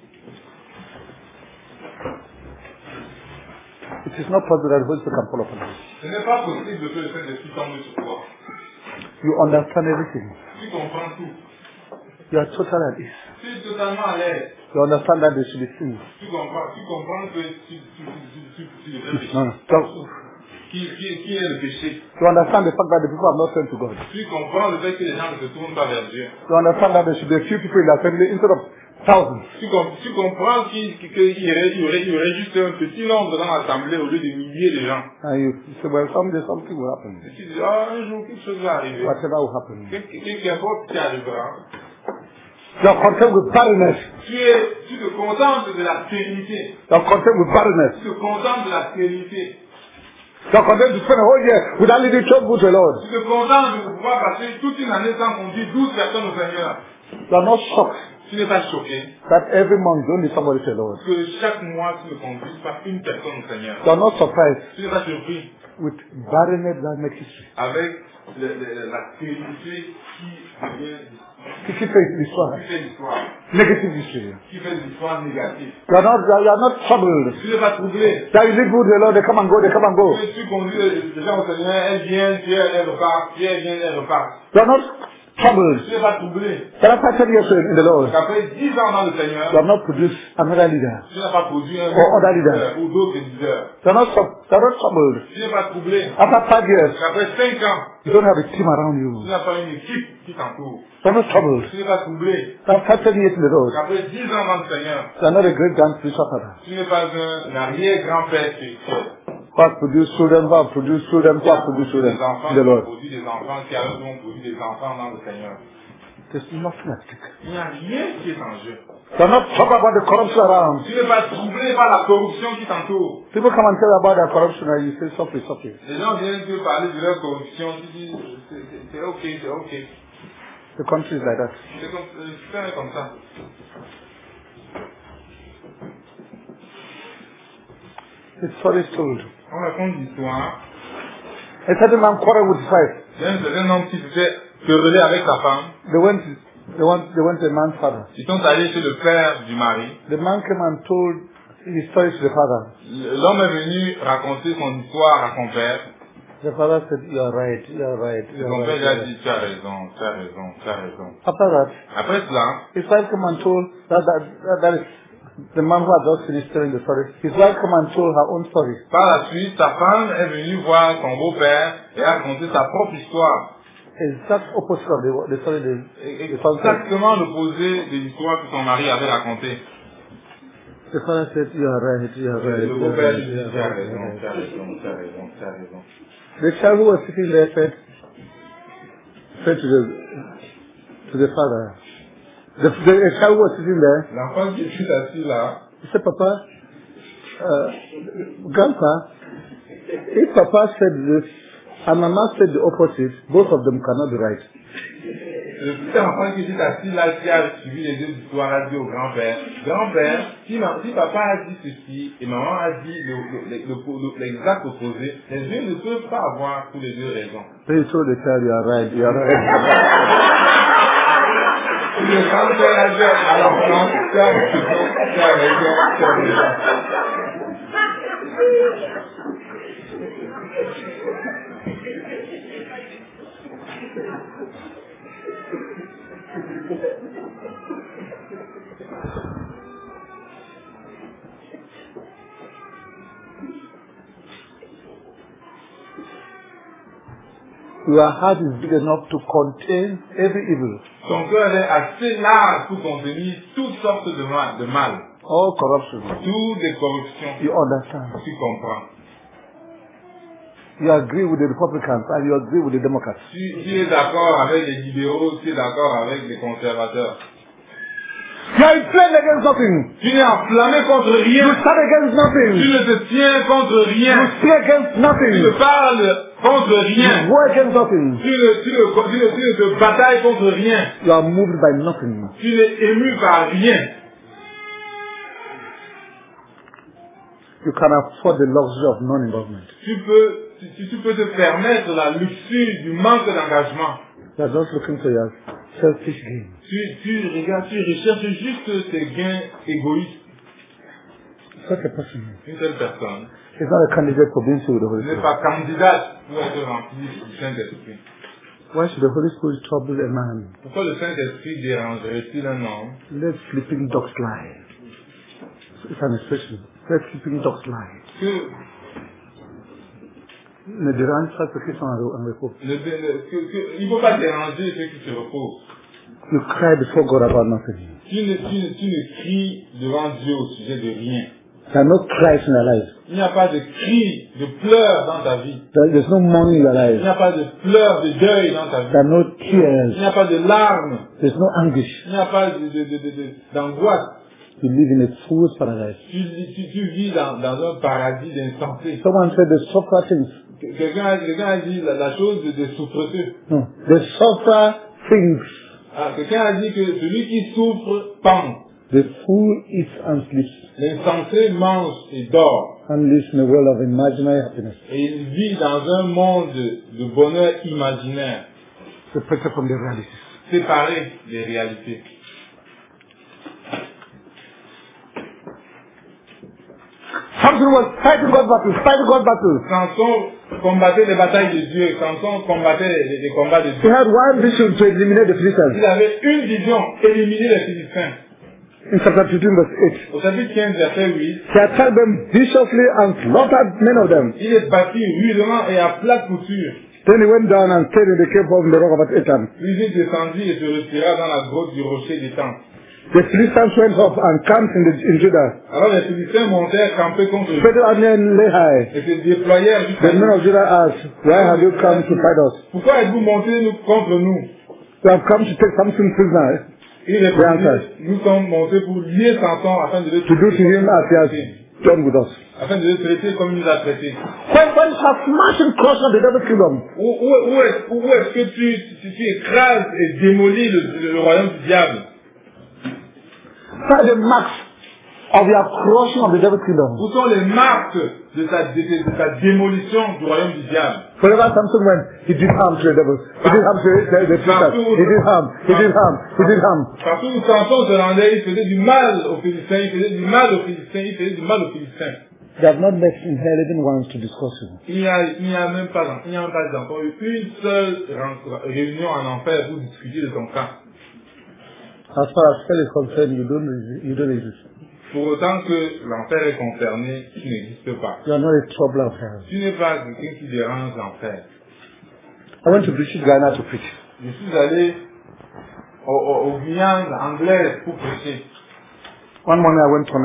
It is not possible that the Holy Spirit can fall upon you. Ce n'est pas possible de faire le Saint-Esprit tomber sur toi. You understand everything. Tu comprends tout. You are totally at ease. Tu es totalement à l'aise. You understand that there should be sin. Tu comprends que tu devrais pécher. No. So, Qui est le péché? you understand the fact that the people have not turned to God. Tu comprends le fait que les gens ne se tournent pas vers Dieu. You understand that there should be a few people in the assembly instead of thousands. Tu comprends qu'il y aurait juste un petit nombre dans l'assemblée au lieu de milliers de gens. And you say, well, someday something will happen. Et tu dis, un jour quelque chose va arriver. Whatever will happen. Qu'importe ce qui arrivera. You are content with barrenness. Tu te contentes de la stérilité. You are content with barrenness. Tu te contentes de la stérilité. You are content to spend a whole year without leading 12 good to the Lord. Tu te contentes de pouvoir passer toute une année sans conduire 12 personnes au Seigneur. You are not shocked Tu n'es pas choqué that every month you only somebody to the Lord. que chaque mois tu ne conduises pas une personne au Seigneur. You are not surprised Tu n'es pas surpris with barrenness that makes history. avec la stérilité qui devient Qui fait l'histoire? qui fait l'histoire, Negative history. qui fait l'histoire négative. You are not troubled. Tu n'es pas troublé. That you lead good to the Lord, they come and go, they come and go. Tu conduis les gens au Seigneur, elles viennent, puis elles repartent, puis elles viennent, elles repartent. You are not troubled. Tu n'es pas troublé. But after 10 years in the Lord, Qu'après 10 ans dans le Seigneur, you have not produced another leader. tu n'as pas produit un Or other leader. leader ou d'autres leaders. You are not troubled. Tu n'es pas troublé. After 5 years, Qu'après 5 ans, you don't have a team around tu you. n'as pas une équipe qui t'entoure. You are not troubled. Tu n'es pas troublé. After 10 years in the Lord, Qu'après 10 ans dans le Seigneur, you are not a great grand spiritual father. tu n'es pas un arrière-grand-père spirituel. Who has produced children, who have produced children, who have produced children Des enfants in the qui ont Lord. produit des enfants, qui alors ont produit des enfants dans le Seigneur. There's nothing at stake. Il n'y a rien qui est en jeu. You are not troubled about the corruption around. Tu n'es pas troublé par la corruption qui t'entoure. People come and tell you about their corruption and you say, stop it, stop it. Les gens viennent te parler de leur corruption, tu dis, c'est ok, c'est ok. The country is like that. C'est comme ça. The story is told. On raconte l'histoire A certain man quarreled with his wife. d'un certain homme qui s'était querellé avec sa femme. They went to the man's father. Ils sont allés chez le père du mari. The man came and told his story to the father. L'homme est venu raconter son histoire à son père. The father said, you are right, you are right, Et you are son père right. lui a dit, tu as raison, tu as raison, tu as raison. After that, Après cela, his wife came and told that is the man who had just finished telling the story. His wife came and told her own story. par la suite, sa femme est venue voir son beau-père et a raconté sa propre histoire. Exact opposite of the story the son said. Exactement l'opposé de l'histoire que son mari avait racontée. The father said, you are right, you are right. Le you are beau-père right, lui dit, you are tu as right, you raison, are tu as right. raison, tu as raison, tu as raison. The child who was sitting there said to the father, the child who was sitting there, L'enfant qui est assis là, he said, Papa, Grandpa, if Papa said this and Mama said the opposite, both of them cannot be right. le petit enfant qui est assis là, qui a suivi les deux histoires, a dit au grand-père, grand-père, si papa a dit ceci et maman a dit l'exact opposé, les deux ne peuvent pas avoir tous les deux raison. Then he told the child, you are right, you are right. Le grand-père a dit à l'enfant, tu as raison, tu as raison, tu as raison. Your heart is big enough to contain every evil. Ton cœur est assez large pour contenir toutes sortes de mal, All corruption. toutes les corruptions. You understand. Tu comprends. You agree with the Republicans and you agree with the Democrats. Tu es d'accord avec les libéraux, tu es d'accord avec les conservateurs. You are inflamed against nothing. Tu n'es enflammé contre rien. You stand against Tu nothing. ne te tiens contre You rien. speak against Tu ne nothing. parles contre rien. You war against nothing. Tu ne te batailles contre rien. You are moved by nothing. Tu n'es ému par rien. You can afford the luxury of non-involvement. Tu peux te permettre la luxure du manque d'engagement. You are just looking for your selfish gain. Tu regardes, tu recherches juste tes gains égoïstes. Such a person Une telle personne is not a candidate for being filled with the Holy n'est Spirit. pas candidate pour être remplie du Saint-Esprit. Why should the Holy Spirit trouble a man? Pourquoi le Saint-Esprit dérangerait-il un homme? Let sleeping dogs lie. It's an expression. Let sleeping dogs lie. Que Ne dérange pas ceux qui sont en repos. il ne faut pas déranger ceux qui se reposent. You cry before God about nothing. Tu ne cries devant Dieu au sujet de rien. There are no cries in your life. Il n'y a pas de cris, de pleurs dans ta vie. There's no mourning in your Il life. n'y a pas de pleurs, de deuil dans ta vie. There are no Il tears. n'y a pas de larmes. There's no anguish. Il n'y a pas d'angoisse. You live in a fool's paradise. Tu vis dans un paradis d'insensé. Someone said they suffer things. Quelqu'un a dit la chose de souffreteux. No. They suffer things. Quelqu'un a dit que celui qui souffre pense. The fool eats and sleeps L'insensé mange et dort. and lives in a world of imaginary happiness. Et il vit dans un monde de bonheur imaginaire, Separated from the realities. séparé des réalités. Samson was fighting God's battles, fighting God's battles. Samson combattait les batailles de Dieu. Samson combattait les combats de He Dieu. had one vision to eliminate the Philistines. Il avait une vision, éliminer les Philistins. In chapter 15 verse 8. Au chapitre 15, verset 8, He attacked them viciously and slaughtered many of them. il est battu rudement et à plate couture. Then he went down and stayed in the cave of the rock of Etam. Puis il descendit et se retira dans la grotte du rocher des tentes. The Philistines went up and camped in Judah. Alors les Philistins montèrent camper contre eux Peter and Lehi, et se déployèrent jusqu'à the men of Judah asked, why have you come to fight us? Pourquoi êtes-vous montés contre nous? We have come to take Samson prisoner. Il répondit, nous sommes montés pour lier Samson afin de le To do to him as he has done with us. afin de le traiter comme il nous a traités. When you have smashed and crushed the devil's kingdom, Où est-ce que tu écrases et démolis le royaume du diable? by the marks of your crushing of the devil's kingdom. Où sont les marques de ta démolition du royaume du diable? Wherever Samson went, he did harm to the devil. He did harm to the Philistines. He did harm. He did harm. He did harm. Partout où Samson se rendait, il faisait du mal aux Philistins, il faisait du mal aux Philistins, il faisait du mal aux Philistins. They have not met in hell even once to discuss him. Il n'y a même pas encore eu une seule réunion en enfer pour discuter de ton cas. As far as hell is concerned, you don't exist. Pour autant que l'enfer est concerné, tu n'existes pas. You are not a troubler of hell. Tu n'es pas quelqu'un qui dérange l'enfer. I went to British Ghana to preach. Je suis allé au Guyane anglaise pour prêcher. One morning I went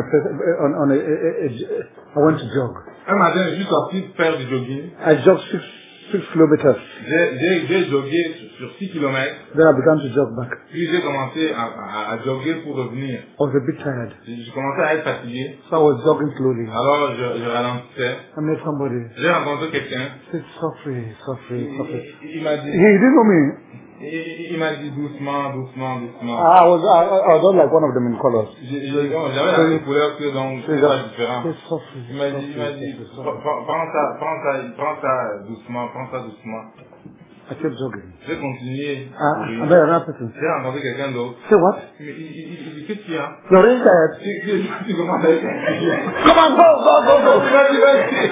I went to jog. Un matin, je suis sorti faire du jogging. I jogged 6 kilometers. J'ai jogué sur 6 kilomètres. Then I began to jog back. Puis j'ai commencé à jogger pour revenir. I was a bit tired. J'ai commencé à être fatigué. So I was jogging slowly. Alors je ralentissais. I met somebody. J'ai rencontré quelqu'un. He said, softly. Il m'a dit, He didn't know me. il m'a dit doucement. I was not like one of them in colors. J'avais la même couleur que donc c'est pas différent. Say softly. Il m'a dit, prends ça doucement. I kept jogging. J'ai continué. And then another person. J'ai rencontré quelqu'un d'autre. Say what? Il dit, qu'est-ce qu'il y a? You're really tired. Tu commences à être fatigué. Come on, go. Vas-y.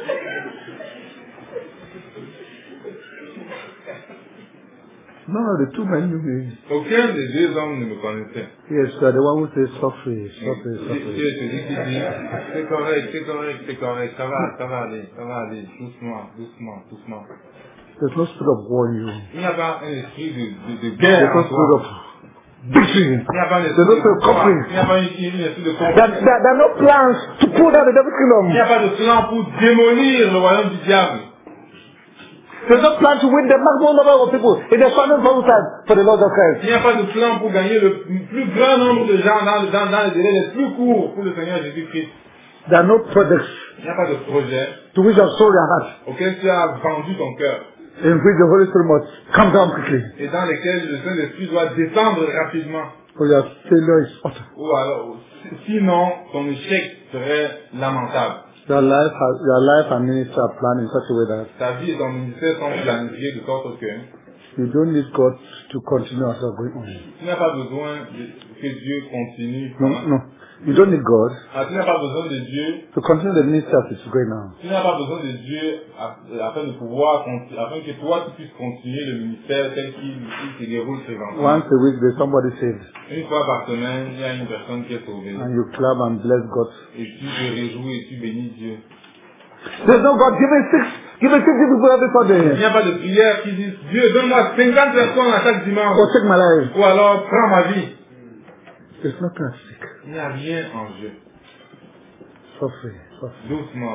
No, the two men knew me. Aucun des deux hommes ne me connaissait. Yes, you are the one who says softly. C'est celui qui dit, c'est correct, ça va aller, doucement. There's no spirit of war in you. Il n'y a pas un esprit de There's guerre no en spirit toi. of victory. Il n'y a pas un There's esprit no de spirit of combat. conquering. Il n'y a pas un esprit de combat. There are no plans to pull down the devil's Il n'y kingdom. a pas de plan pour démolir le royaume du diable. There's no plan to win the maximum number of people in the shortest possible time for the Lord of Christ. Il n'y a pas de plan pour gagner le plus grand nombre de gens dans les délais les plus courts pour le Seigneur Jésus-Christ. There are no projects Il n'y a pas de projet to which you have sold your heart, auquel tu as vendu ton cœur in which the Holy Spirit must come down quickly. et dans lesquels le Saint-Esprit doit descendre rapidement. For your failure is utter. Ou alors, sinon, ton échec serait lamentable. Your life and ministry are planned in such a way that Ta vie et ton ministère sont planifiés de sorte que you don't need God to continue as you're going on. tu n'as pas besoin que Dieu continue. No. You don't need God Tu n'as pas besoin de Dieu. to continue the ministry as it's going now. Tu n'as pas besoin de Dieu afin que toi tu puisses continuer le ministère tel qu'il se déroule présentement. Once a week there's somebody saved. Une fois par semaine, il y a une personne qui est sauvée. And you clap and bless God. Et tu te réjouis et tu bénis Dieu. There's no God giving 60 people every Il Sunday. n'y a pas de prière qui dit Dieu donne-moi 50 personnes à chaque dimanche. Or take my life. Ou alors prends ma vie. There's nothing at stake. Il n'y a rien en jeu. Softly. Doucement.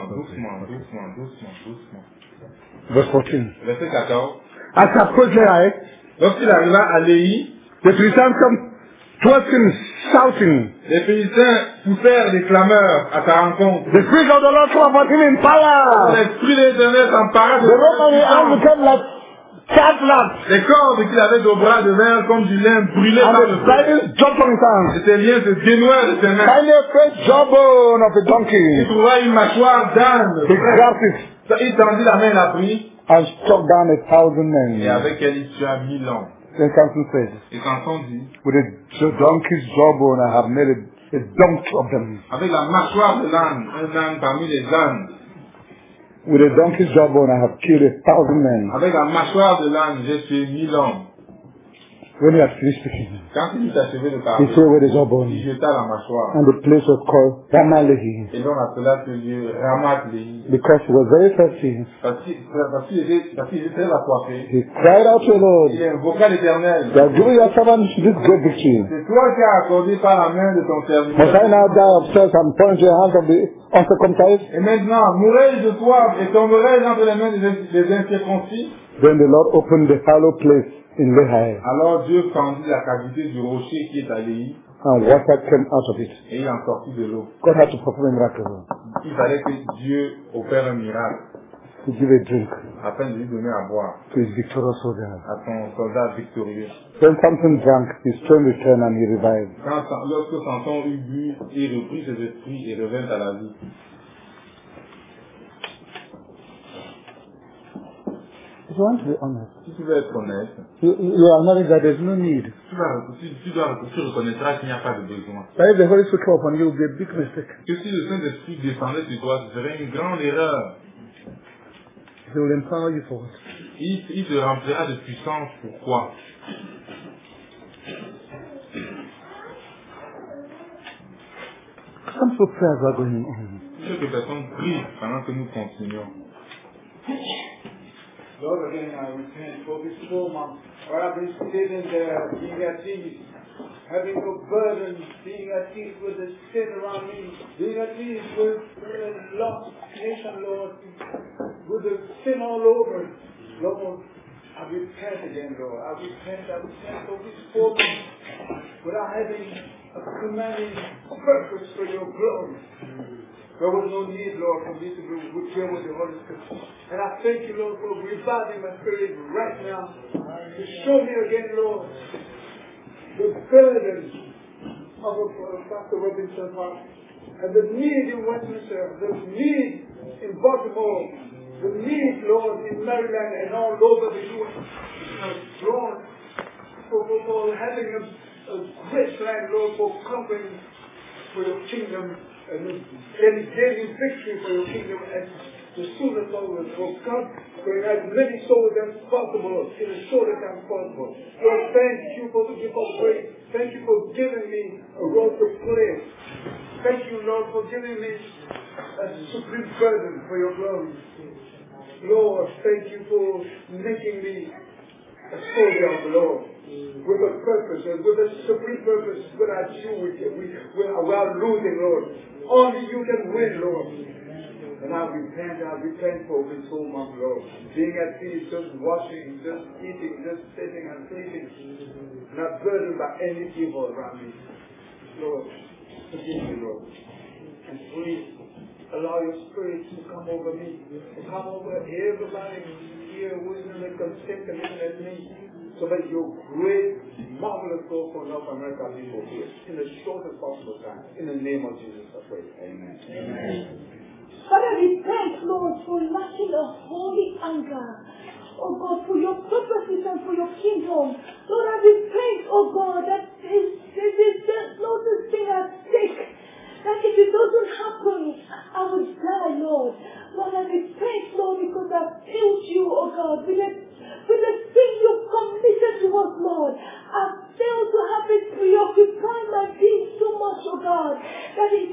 Verse 14. Verset 14. As I approached Lehi, Lorsqu'il arriva à Léhi, the Philistines come towards him shouting. les Philistins poussèrent des clameurs à sa rencontre. The Spirit of the Lord came upon him in power. L'esprit de l'Éternel s'empara de The Roman arm became like chaff lamps. les cordes qu'il avait au bras devinrent comme du lin brûlé And par the le feu. bridles dropped from his hands. Et ses liens se dénouèrent de ses mains. Finally a great jawbone of a Il donkey. trouva une mâchoire d'âne. He grabbed it Il tendit la main, la prit, and struck down 1,000 et men. avec elle il tua 1000 hommes. Then Samson said, Et Samson dit, with a donkey's jawbone I have made a donkey of them. avec la mâchoire de l'âne, un âne parmi les ânes. With a donkey's jawbone, I have killed 1,000 men. Avec la mâchoire de l'âne, j'ai tué 1000 hommes. When he had finished speaking, Quand il eut achevé de he parler, threw away the jawbone. il jeta la mâchoire. And the place was called Ramalehi. Et l'on appela ce lieu Ramat-Lehi. Because he was very thirsty. Parce qu'il était très assoiffé. He cried out to the Lord, Il invoqua l'Éternel. "You have given your servant this great victory. C'est toi qui as accordé par la main de ton Must I serviteur. now die of thirst and fall into the hands of the uncircumcised?" Et maintenant, mourrai-je de toi et tomberai-je entre les mains des incirconcis? Then the Lord opened the hollow place in Lehi, Alors Dieu fendit la cavité du rocher qui est à Léhi and water came out of it. et il en sortit de l'eau. God had to perform a miracle Il fallait que Dieu opère un miracle to give a drink afin de lui donner à boire to his victorious soldier. à son soldat victorieux. When Samson drank, his strength returned and he revived. Lorsque Samson eut bu, il reprit ses esprits et revint à la vie. If you want to be honest, Si tu veux être honnête, you acknowledge that there's no need. tu reconnaîtras qu'il n'y a pas de besoin. But if the Holy Spirit come upon you, it will be a big mistake. Que si le Saint-Esprit descendait sur toi, ce serait une grande erreur. He will empower you for it. Il te remplira de puissance. Pourquoi? Some for prayers are going on. Quelques personnes prient pendant que nous continuons. Lord, again, I repent for this woman where I've been sitting there, being at ease, having no burden, being at ease with the sin around me, being at ease with the lost nation, Lord, with the sin all over. Lord, I repent again, Lord. I repent for this woman without having a commanding purpose for your glory. There was no need, Lord, for me to be filled with the Holy Spirit. And I thank you, Lord, for reviving my spirit right now. To show me again, Lord, the burden of Pastor Robinson's heart. And the need in Westminster, the need in Baltimore, the need, Lord, in Maryland and all over the U.S. Lord, for having a great plan, Lord, for conquering for your kingdom and getting victory for your kingdom as the soonest over for God, bring as many souls as possible in the shortest time possible. Lord, thank you for the gift of grace. Thank you for giving me a role to play. Thank you, Lord, for giving me a supreme burden for your glory. Lord, thank you for making me a soldier of the Lord, with a purpose and with a supreme purpose. Without you, we are losing, Lord. Only you can win, Lord. And I repent for this whole month, Lord. Being at peace, just washing, just eating, just sitting and sleeping, not burdened by any evil around me. Lord, forgive me, Lord. And please allow your spirit to come over me, to come over everybody here who is in the consent and looking at me, so that your great, marvelous goal for North America be fulfilled in the shortest possible time. In the name of Jesus, I pray. Amen. Amen. Father, we thank, Lord, for lashing a holy anger. Oh God, for your purposes and for your kingdom. Lord, I repent, oh God, that there's no such thing as sick. That if it doesn't happen, I will die, Lord. Lord, I repent, Lord, because I've killed you, oh God, with the thing you've committed to us, Lord. I've failed to have it preoccupy my being so much, oh God, that it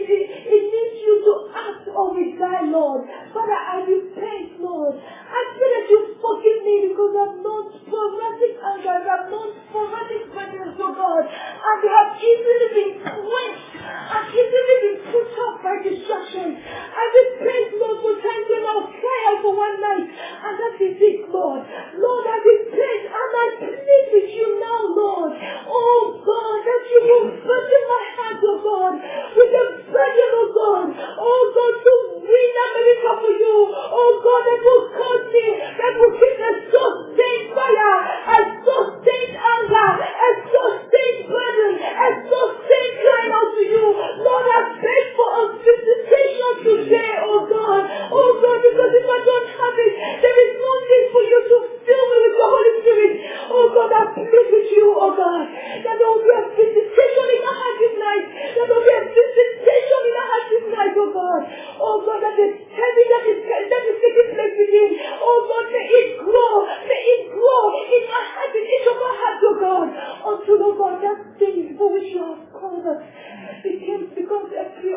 needs you to act or we die, Lord. Father, I repent, Lord. I pray that you forgive me because I've known sporadic anger, I've known sporadic burdens, oh God, and they have easily been quenched, and easily been put off by distraction. I repent, Lord, for times when I'll cry out for one night, and that is it, Lord. Lord, I repent, and I plead with you now, Lord. Oh God, that you will burden my heart, oh God, with the burden, oh God. Oh God, to win America for you. Oh God, that will cause me, that will keep a sustained fire, a sustained anger, a sustained burden, a sustained crying out to you. Lord, I beg for a visitation today, oh God. Oh God, because if I don't have it, there is no need for you to fill me with the Holy Spirit. Oh God, I plead with you, oh God, that there will be a visitation in our heart tonight. That there will be a visitation in our heart tonight, oh God. Oh God, that is heavy, that is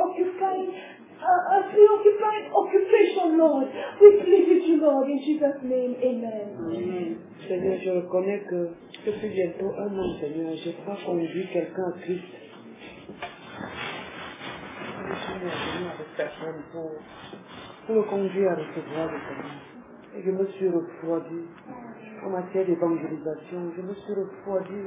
preoccupying occupation, Lord. We plead with you, Lord, in Jesus' name. Amen. Amen. Seigneur, je reconnais que depuis bientôt 1 an, Seigneur, je n'ai pas conduit quelqu'un à Christ. Je suis venu avec personne pour le conduire à recevoir le Seigneur. Et je me suis refroidi en matière d'évangélisation. Je me suis refroidi.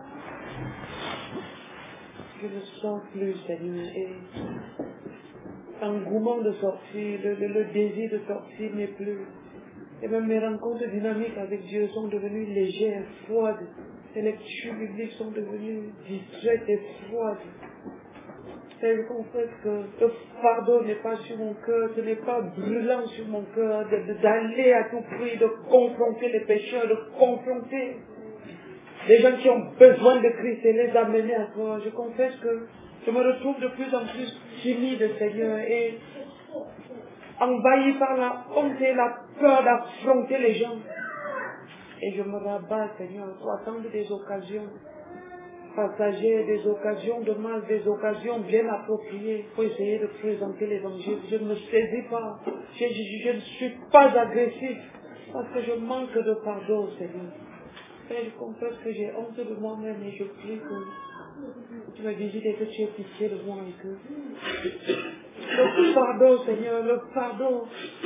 Je ne sens plus, Seigneur, et l'engouement de sortir, le désir de sortir n'est plus. Et même mes rencontres dynamiques avec Dieu sont devenues légères, froides. Les lectures bibliques sont devenues distraites et froides. Et je confesse que le fardeau n'est pas sur mon cœur, ce n'est pas brûlant sur mon cœur d'aller à tout prix, de confronter les pécheurs, de confronter les gens qui ont besoin de Christ et les amener à toi. Je confesse que je me retrouve de plus en plus timide, Seigneur, et envahi par la honte et la peur d'affronter les gens. Et je me rabats, Seigneur, pour attendre des occasions passagères, des occasions de mal, des occasions bien appropriées pour essayer de présenter l'évangile. Je ne me saisis pas. Je ne suis pas agressif parce que je manque de pardon, Seigneur. Et je confesse que j'ai honte de moi-même et je prie que tu me visites et que tu aies pitié de moi et que le pardon, Seigneur, le fardeau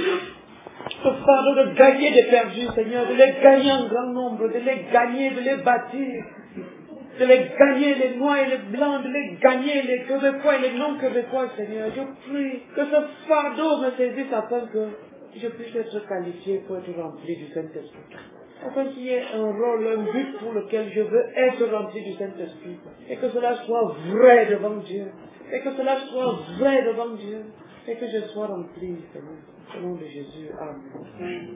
de gagner des perdus, Seigneur, de les gagner en grand nombre, de les gagner, de les bâtir, de les gagner, les noirs et les blancs, de les gagner, les québécois et les non-québécois, Seigneur. Je prie que ce fardeau me saisisse afin que je puisse être qualifié pour être rempli du Saint-Esprit. Afin qu'il y ait un rôle, un but pour lequel je veux être rempli du Saint-Esprit. Et que cela soit vrai devant Dieu. Et que cela soit vrai devant Dieu. Et que je sois rempli, Seigneur. Au nom de Jésus. Amen.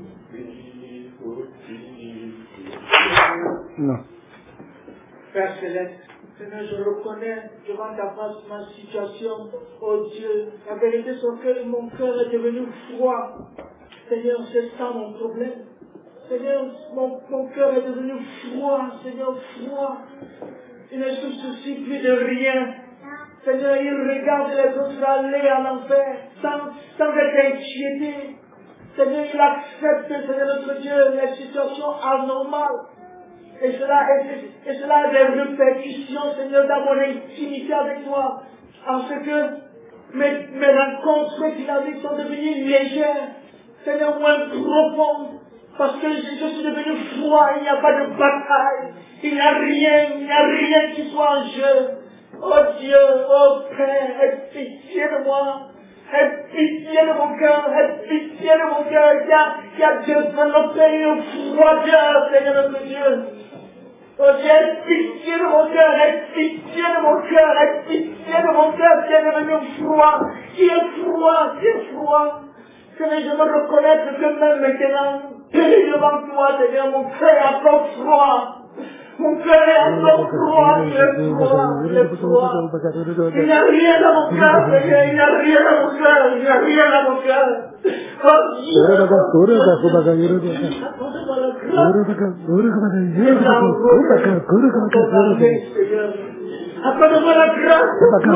Non. Père Céleste, Seigneur, je reconnais devant ta face ma situation. Oh Dieu, la vérité c'est que mon cœur est devenu froid. Seigneur, c'est ça mon problème. Seigneur, mon cœur est devenu froid. Seigneur, froid. Il ne se soucie plus de rien. Seigneur, il regarde les autres aller à l'enfer sans être inquiété. Seigneur, il accepte, Seigneur notre Dieu, les situations anormales. Et cela a des répercussions, Seigneur, dans mon intimité avec toi. En ce que mes rencontres dynamiques sont devenues légères, Seigneur, moins profondes. Parce que je suis devenu froid, il n'y a pas de bataille. Il n'y a rien qui soit en jeu. Oh Dieu, oh Père, aie pitié de moi. Aie pitié de mon cœur, aie pitié de mon cœur qui a développé une froideur, Seigneur notre Dieu. Oh Dieu, aie pitié de mon cœur, aie pitié de mon cœur, aie pitié de mon cœur qui est devenu froid, qui est froid. Seigneur, je me reconnais que même maintenant, devant toi, Seigneur, mon cœur est encore froid. Mon cœur est encore froid, il est froid. Il n'y a rien dans mon cœur, Seigneur, il n'y a rien dans mon cœur, il n'y a rien dans mon cœur. Oh Dieu, accorde-moi la grâce.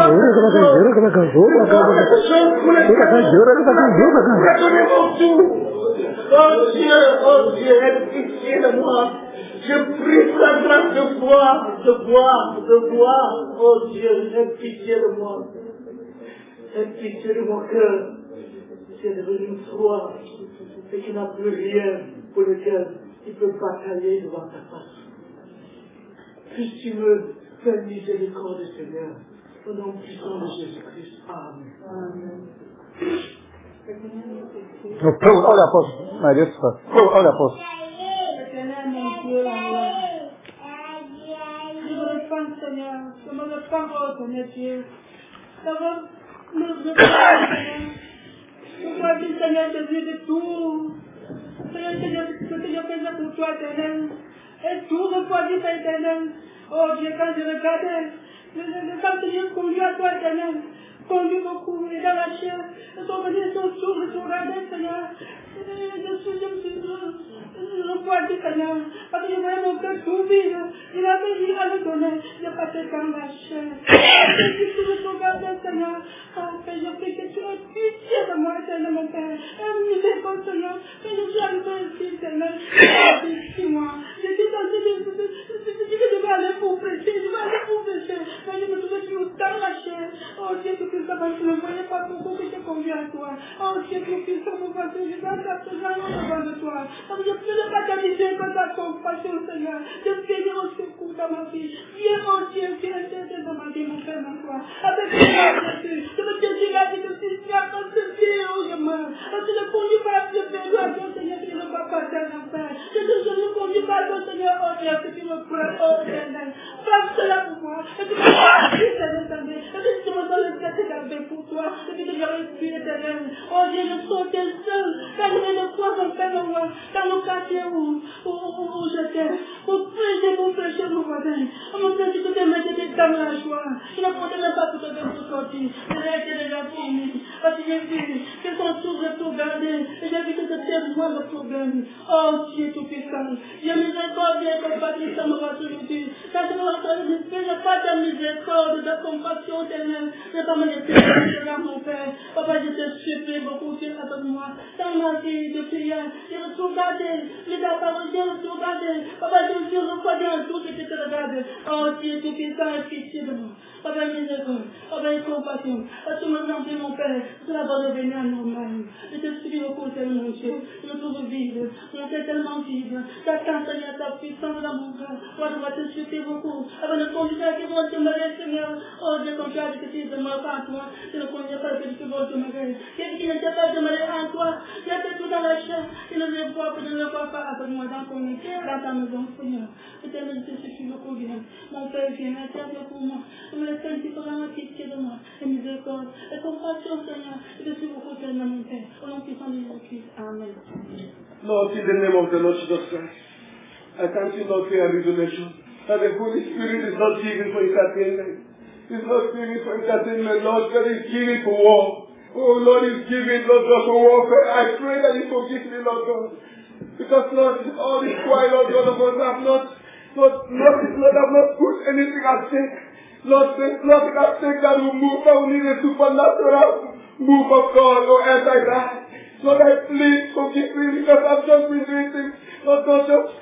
Oh Dieu, aie pitié de moi. Je prie pour la grâce de boire. Oh Dieu, aie pitié de moi. Aie pitié de mon cœur. C'est devenu froid et qui n'a plus rien pour lequel il peut batailler devant ta face. Puisses-tu me faire miséricorde, Seigneur, au nom puissant de Jésus-Christ. Amen. Oh l'apôtre, Marie, oh l'apôtre. Éternel, mon Dieu, je me repens, Seigneur, je me repens, oh Seigneur Dieu, d'avoir me Seigneur. Je dois dire, Seigneur Jésus, de tout. Seigneur, ce que je faisais pour toi, Éternel. Et tout refroidit, Éternel. Oh Dieu, quand je regardais, quand je conduis à toi, Éternel, conduis beaucoup, et dans la chair, ils sont venus, ils sont sourds, ils sont regardés, Seigneur. Je refroidis, Seigneur, parce que je voyais mon cœur tout vide. Il avait dit à le donner, je passais dans la chair. Je suis regardé, Seigneur, je prie que tu aies pitié de moi, Seigneur, mon Père. Aie miséricorde, Seigneur. Que je suis arrivé ici, Seigneur. Dis-moi. Je suis censé je vais aller pour prêcher, mais je me trouvais toujours dans la chair. Oh Dieu, que tu savais, je ne voyais pas pourquoi que j'ai conduit à toi. Oh Dieu, que tu savais pourquoi je suis absolument devant de toi. Parce que je ne peux pas t'amuser par ta compassion, Seigneur. Je prie au secours dans ma vie. Viens, oh Dieu, viens dans ma vie, mon Père, mon toi. Avec toi, Jésus. Je veux te dire la vie de Christ, parce que Dieu, oh, je meurs. Parce que je ne conduis pas le Père, oh Seigneur, que je ne vais pas faire l'enfer. Je ne conduis pas le Seigneur, oh Dieu, que tu me prends, oh Seigneur. Fais cela pour moi. Et tu me donnes l'éternel. Et tu me donnes le tête gardé pour toi. Et tu me donnes l'éternel. Oh Dieu, je sortais seul. Quand je vais le croire, mon Père, dans le quartier où j'étais. Pour prêcher mon voisin. Mon Père, tu te mets dans la joie. Je ne comptais même pas pour te donner pour sortir. Je l'ai été déjà fourni. Parce que j'ai vu que son tour tout gardé. Et j'ai vu que c'était moi le problème. Oh Dieu tout-puissant. J'ai miséricorde et compassion, ça me va aujourd'hui. Quand je me retrouve, je n'ai pas de miséricorde, de compassion, Seigneur. Je ne vais pas me laisser faire, mon Père. Papa, je te supplie beaucoup, Dieu, avec moi. Dans ma vie de prière, je veux tout garder. Les paroles, je veux tout garder. Papa, je veux regarder tout ce que tu te regardes. Oh Dieu tout-puissant, et pitié de moi. Papa, miséricorde. Papa, compassion. Tu me remplis, mon Père. Cela va devenir normal. Je te supplie beaucoup, Seigneur, mon Dieu. Je me trouve vide. Je me fais tellement vide. J'attends, Seigneur, ta puissance dans mon cœur. Moi, je vais te supplier beaucoup. Avant de conduire qui vont demeurer, Seigneur. Oh, Dieu, ton cœur, que tu ne demeures pas en toi. Je ne connais pas que tu veux demeurer. Quelqu'un qui ne sait pas demeurer en toi. Tu as fait tout dans la chair. Je ne le vois pas, je ne le vois pas avec moi dans ton nez, dans ta maison, Seigneur. Éternel, je te supplie beaucoup, bien. Mon Père, viens, interviens pour moi. Je me laisse un petit peu dans la pitié de moi. Et miséricorde. Et compassion, Seigneur. Je te supplie beaucoup, Seigneur, mon Père. Au nom puissant de Jésus-Christ. Amen. Lord, in the name of the Lord Jesus Christ, I thank you, Lord, for your revelation. That the Holy Spirit is not given for entertainment. It's not given for entertainment, Lord, but it's given for war. Oh, Lord, it's given, Lord, God, for warfare. I pray that you forgive me, Lord God. Because, Lord, all this while, Lord God of us, have not put anything at stake. Lord, there's nothing at stake that will move, that will need a supernatural move of God, or else I die. Lord, I please forgive me because I've just been doing things. Lord God,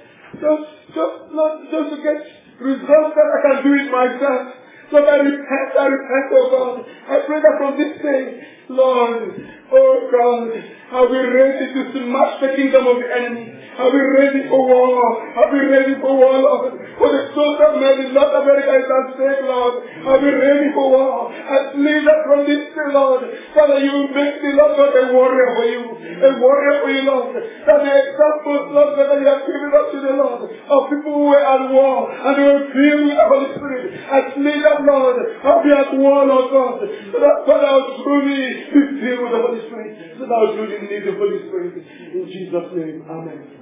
just to get results that I can do it myself. Lord, I repent, oh God. I pray that from this day, Lord, oh God, I'll be ready to smash the kingdom of the enemy. I'll be ready for war. I'll be ready for war, Lord. For the souls of men in North America is at stake, Lord. I'll be ready for war. I plead that from this day, Lord, Father, you will make me, Lord God, a warrior for you. A warrior for you, Lord. That the examples, Lord God, that you have given us to the Lord, of people who were at war and they were filled with the Holy Spirit. I plead that, Lord, I'll be at war, Lord God. So that, Father, I'll truly be filled with the Holy Spirit. So that I'll truly need the Holy Spirit. In Jesus' name, amen.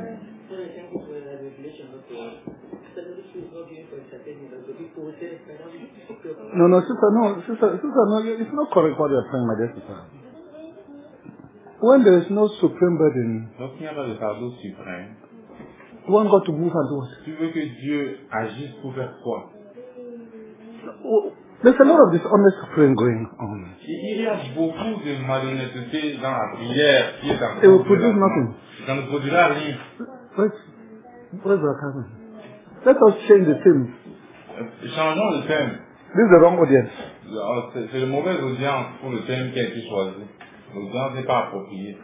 No, sister, no, it's not correct what you're saying, my dear sister. When there is no supreme burden, Donc il n'y a pas de fardeau suprême. you want God to move and do it. Tu veux que Dieu agisse pour faire quoi? There's a lot of dishonest praying going on. Il y a beaucoup de malhonnêteté dans la prière qui est en It will produce nothing. Ça ne produira rien. Where's the cousin? Let us change the theme. Changeons le thème. This is the wrong audience. C'est la mauvaise audience pour le thème qui a été choisi. L'audience n'est pas appropriée.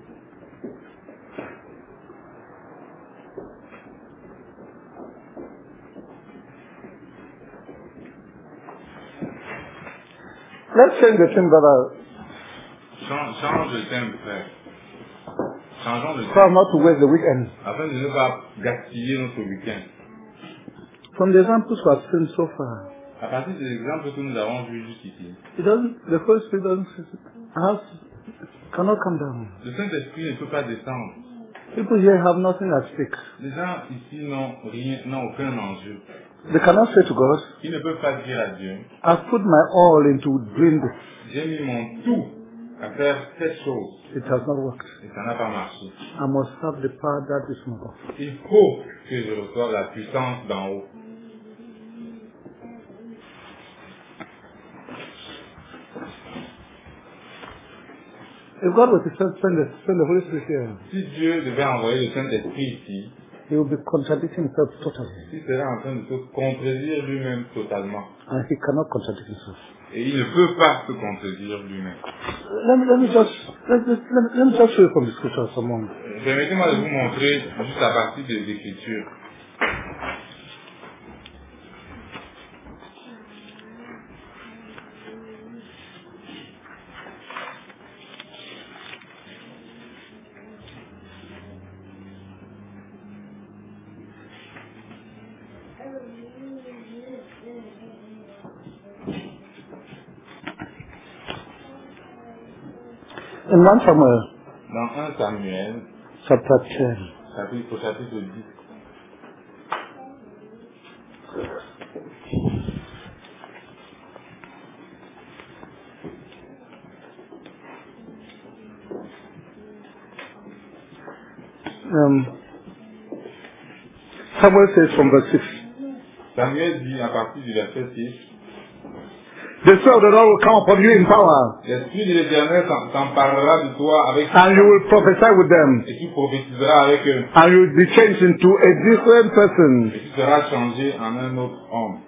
Let's change the theme, brother. Change le thème, frère. Changeons le So as thème. not to waste the weekend. Afin de ne pas gaspiller notre week-end. From the examples we have seen so far, À partir des exemples que nous avons vus jusqu'ici, the Holy Spirit cannot come down. le Saint-Esprit ne peut pas descendre. People here have nothing at stake. Les gens ici n'ont aucun enjeu. They cannot say to God, Ils ne peuvent pas dire à Dieu, I've put my all into doing this. j'ai mis mon tout à faire cette chose It has not worked. et ça n'a pas marché. I must have the power that is from God. Il faut que je reçoive la puissance d'en haut. If God was to send the Holy Spirit here, Si Dieu devait envoyer le Saint-Esprit ici, he would be contradicting himself totally. il serait en train de se contredire lui-même totalement. And he cannot contradict himself. Et il ne peut pas se contredire lui-même. Let me just show you from the scriptures some more. Permettez-moi de vous montrer juste à partir des Écritures. In 1 Samuel, Dans 1 Samuel, chapter 10, chapitre 10, Samuel says from verse 6, Samuel dit à partir du verset 6, the Spirit of the Lord will come upon you in power, l'Esprit de l'Éternel s'emparera de toi avec and you will prophesy with them, et tu prophétiseras avec eux, and you will be changed into a different person. et tu seras changé en un autre homme.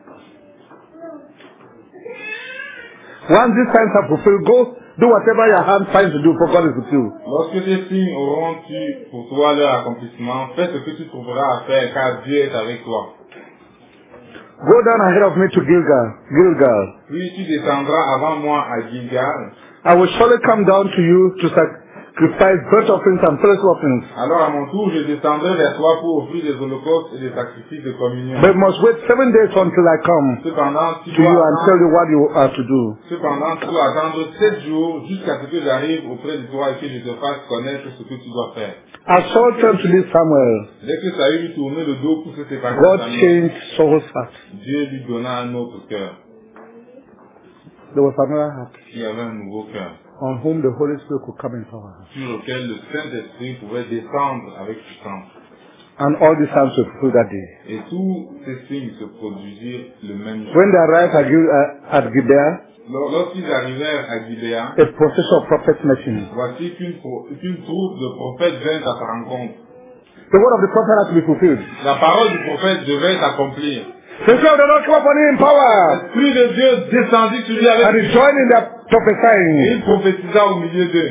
Once these signs are fulfilled, go do whatever your hand finds to do, for God is with you. Lorsque tes signes auront eu pour toi leur accomplissement, fais ce que tu trouveras à faire, car Dieu est avec toi. Go down ahead of me to Gilgal. Puis tu descendras avant moi à Gilgal. I will surely come down to you to sacrifice burnt offerings and fellowship offerings. Alors à mon tour, je descendrai vers toi pour offrir des holocaustes et des sacrifices de communion. But you must wait 7 days until I come Cependant, tu to you and tell dois you what you are to do. attendre 7 jours jusqu'à ce que j'arrive auprès de toi et que je te fasse connaître ce que tu dois faire. As Saul turned to leave Samuel, Dès que Saül lui tournait le dos pour se séparer de God Samuel, changed Saul's heart. Dieu lui donna un autre cœur. There was another heart Il y avait un nouveau cœur on whom the Holy Spirit could come in power. sur lequel le Saint-Esprit pouvait descendre avec puissance. And all these signs were fulfilled that day. Et tous ces signes se produisirent le même jour. When they arrived at Gibeah, Lorsqu'ils arrivèrent à Gibéa, a procession of prophets met him. voici qu'une troupe de prophètes vint à sa rencontre. The word of the prophet has to be fulfilled. La parole du prophète devait s'accomplir. The Spirit of the Lord came upon him in power, L'Esprit de Dieu descendit sur lui and avec he joined in their et prophesying. il prophétisa au milieu d'eux.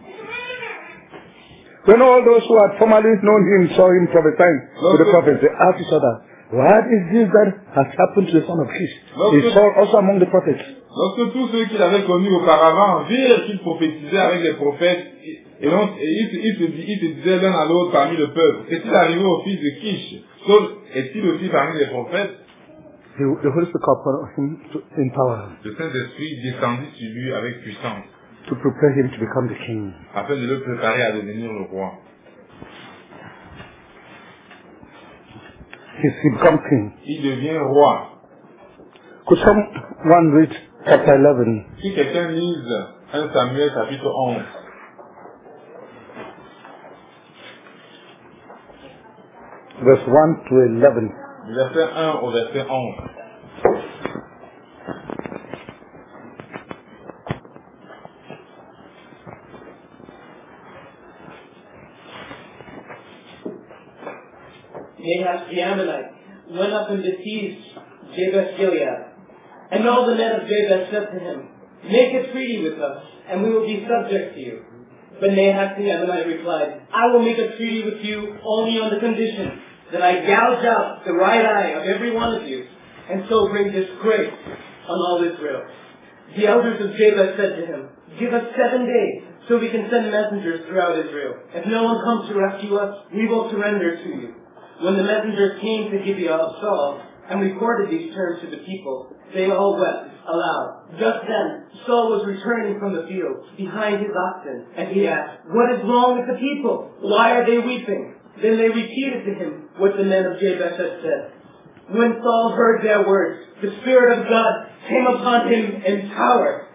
When all those who had formerly known him saw him prophesying to the prophets, they asked each other, what is this that has happened to the son of Kish? Is Saul also among the prophets? Lorsque tous ceux qui l'avaient connu auparavant virent qu'il prophétisait avec les prophètes, ils se disaient l'un à l'autre parmi le peuple, qu'est-il arrivé au fils de Kish? Saul est-il aussi parmi les prophètes? The Holy Spirit came upon him in power Le Saint-Esprit descendit sur lui avec puissance, to prepare him to become the king. afin de le préparer à devenir le roi. He becomes king. Il devient roi. Could someone read chapter 11? Si quelqu'un lise 1 Samuel chapitre 11, verse 1 to 11. du verset 1 au verset 11. Nahash the Ammonite went up and besieged Jabesh Gilead. And all the men of Jabesh said to him, make a treaty with us, and we will be subject to you. But Nahash the Ammonite replied, I will make a treaty with you only on the condition that I gouge out the right eye of every one of you, and so bring disgrace on all Israel. The elders of Jabesh said to him, give us 7 days, so we can send messengers throughout Israel. If no one comes to rescue us, we will surrender to you. When the messengers came to Gibeah of Saul, and reported these terms to the people, they all wept aloud. Just then, Saul was returning from the field, behind his oxen, and he asked, what is wrong with the people? Why are they weeping? Then they repeated to him what the men of Jabesh had said. When Saul heard their words, the Spirit of God came upon him in power,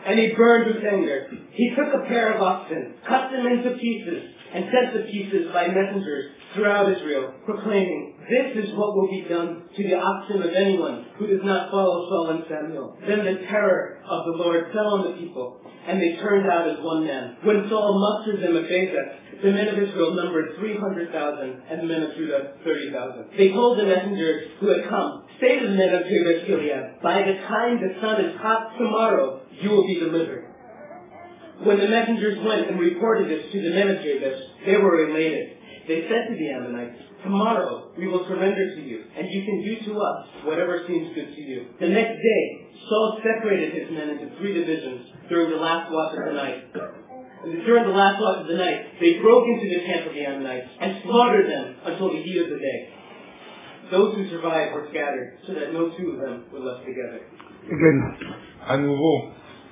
and he burned with anger. He took a pair of oxen, cut them into pieces, and sent the pieces by messengers throughout Israel, proclaiming, "This is what will be done to the oxen of anyone who does not follow Saul and Samuel." Then the terror of the Lord fell on the people, and they turned out as one man. When Saul mustered them at Bezek, the men of Israel numbered 300,000, and the men of Judah 30,000. They told the messengers who had come, "Say to the men of Jabesh Gilead, by the time the sun is hot tomorrow, you will be delivered." When the messengers went and reported this to the men of Jabesh, they were elated. They said to the Ammonites, "Tomorrow we will surrender to you, and you can do to us whatever seems good to you." The next day, Saul separated his men into 3 divisions during the last watch of the night. During the last watch of the night, they broke into the camp of the Ammonites and slaughtered them until the heat of the day. Those who survived were scattered, so that no 2 of them were left together. Again, À nouveau,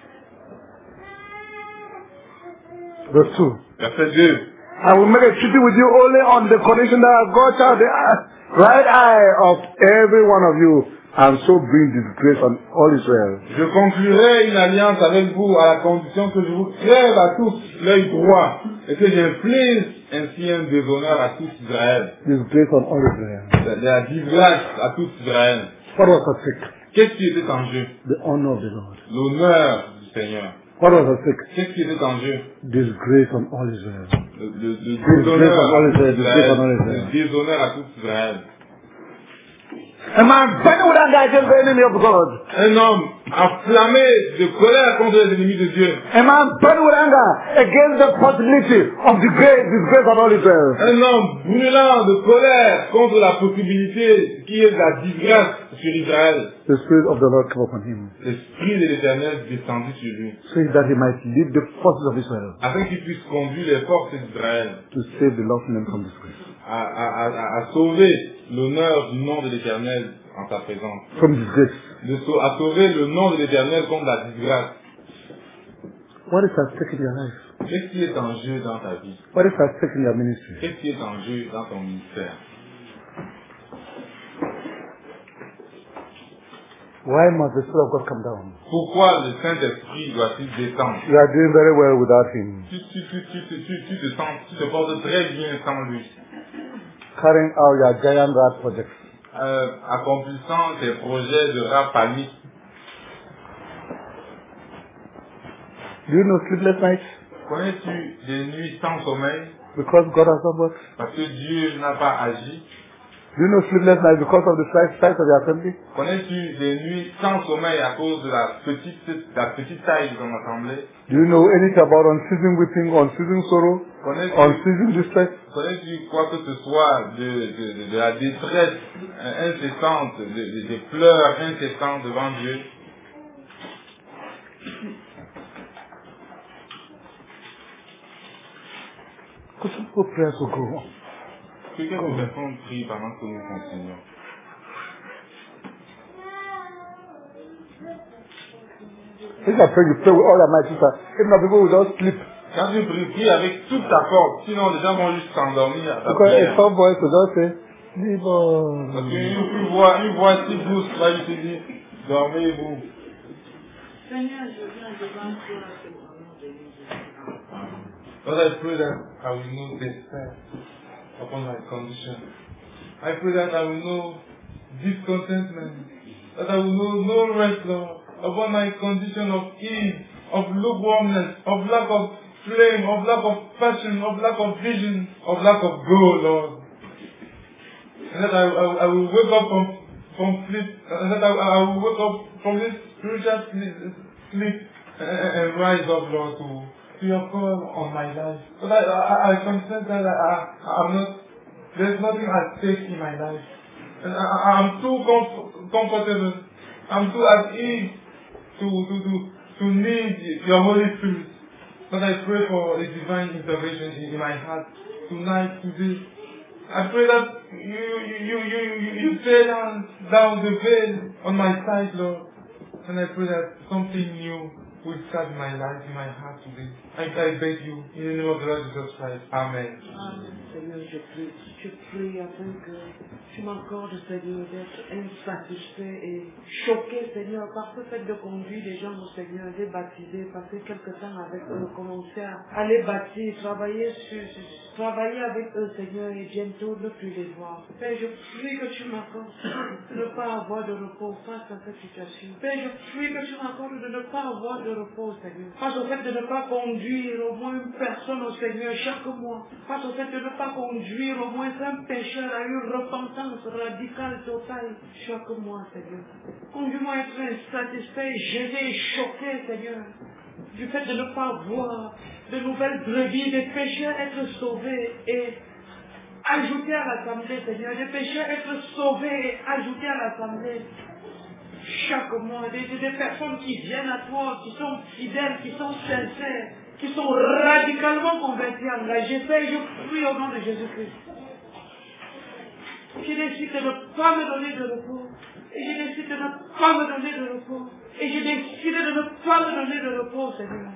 verse 2. verset 2. I will make a treaty with you only on the condition that I got out the right eye of every one of you, and so bring disgrace on all Israel. Je conclurai une alliance avec vous à la condition que je vous crève à tous l'œil droit et que j'inflige ainsi un déshonneur à tout Israël. Disgrace on all Israel. De la disgrâce à tout Israël. What was at stake? Qu'est-ce qui était en jeu? The honor of the Lord. L'honneur du Seigneur. What was at stake? Qu'est-ce qui était en jeu? Disgrace on all Israel. Le déshonneur à tout Israël. Le déshonneur à tout Israël. A man burning with anger against the enemy of God. Un homme enflammé de colère contre les ennemis de Dieu. A man burning with anger against the possibility of the great disgrace on all Israel. Un homme brûlant de colère contre la possibilité qui est de la disgrâce sur Israël. The Spirit of the Lord came upon him, L'Esprit de l'Éternel descendit sur lui, so that he might lead the forces of Israel afin qu'il puisse conduire les forces d'Israël to save the lost name from disgrace. à sauver l'honneur du nom de l'Éternel en sa présence. From disgrace. À sauver le nom de l'Éternel contre la disgrâce. What is at stake in your life? Qu'est-ce qui est en jeu dans ta vie? What is at stake in your ministry? Qu'est-ce qui est en jeu dans ton ministère? Why must the Spirit of God come down? Pourquoi le Saint-Esprit doit-il descendre? You are doing very well without him. Tu te portes très bien sans lui. Carrying out your giant rat projects. Accomplissant tes projets de rap palmique. Do you know sleepless nights? Connais-tu des nuits sans sommeil? Because God has not worked. Parce que Dieu n'a pas agi. Do you know sleepless nights because of the size of the assembly? Connais-tu des nuits sans sommeil à cause de la petite taille de ton assemblée? Do you know anything about unceasing weeping, unceasing sorrow, unceasing distress? Connais-tu quoi que ce soit de la détresse incessante, des pleurs incessantes devant Dieu? Could some people prayers will go on? Que quelques personnes prient pendant que nous continuons. If you pray, you pray with all your might, sister. If not, people will just sleep. Quand tu pries avec toute ta force, sinon les gens vont juste s'endormir à ta Because prière. a soft voice will just say, sleep on. Parce qu'une voix si douce va lui dire, dormez-vous. Seigneur, je viens devant toi, c'est mon nom de Jésus. Lord, I pray that I will know despair upon my condition. I pray that I will know discontentment. That I will know no rest, Lord, upon my condition of ease, of lukewarmness, of lack of flame, of lack of passion, of lack of vision, of lack of goal, Lord. And that I will wake up from sleep, and that I will wake up from this spiritual sleep and rise up, Lord, to your call on my life. But I confess that I'm not, there's nothing at stake in my life. And I'm too comfortable. I'm too at ease to need your Holy Spirit. But I pray for a divine intervention in my heart tonight, today. I pray that you tear down the veil on my side, Lord. And I pray that something new will start my life in my heart today. I beg you, in the name of the Lord Jesus Christ. Amen. Amen. Seigneur, je prie afin que tu m'accordes, Seigneur, d'être insatisfait et choqué, Seigneur, par ce fait de conduire les gens, Seigneur, les baptiser, passer quelque temps avec eux, commencer à les bâtir, travailler avec eux, Seigneur, et bientôt ne plus les voir. Père, je prie que tu m'accordes de ne pas avoir de repos face à cette situation. Père, je prie que tu m'accordes de ne pas avoir de repos, Seigneur. Face au fait de ne pas conduire au moins une personne au Seigneur chaque mois. Face au fait de ne pas conduire au moins un pécheur à une repentance radicale totale chaque mois, Seigneur. Conduis-moi à être insatisfait, gêné, choqué, Seigneur, du fait de ne pas voir de nouvelles brebis, des pécheurs être sauvés et ajoutés à l'assemblée, Seigneur. Des pécheurs être sauvés et ajoutés à l'assemblée. Chaque mois, des personnes qui viennent à toi, qui sont fidèles, qui sont sincères, qui sont radicalement convertis, engagés. Père, je prie au nom de Jésus-Christ. Je décide de ne pas me donner de repos. Et je décide de ne pas me donner de repos. Et je décide de ne pas me donner de repos, Seigneur.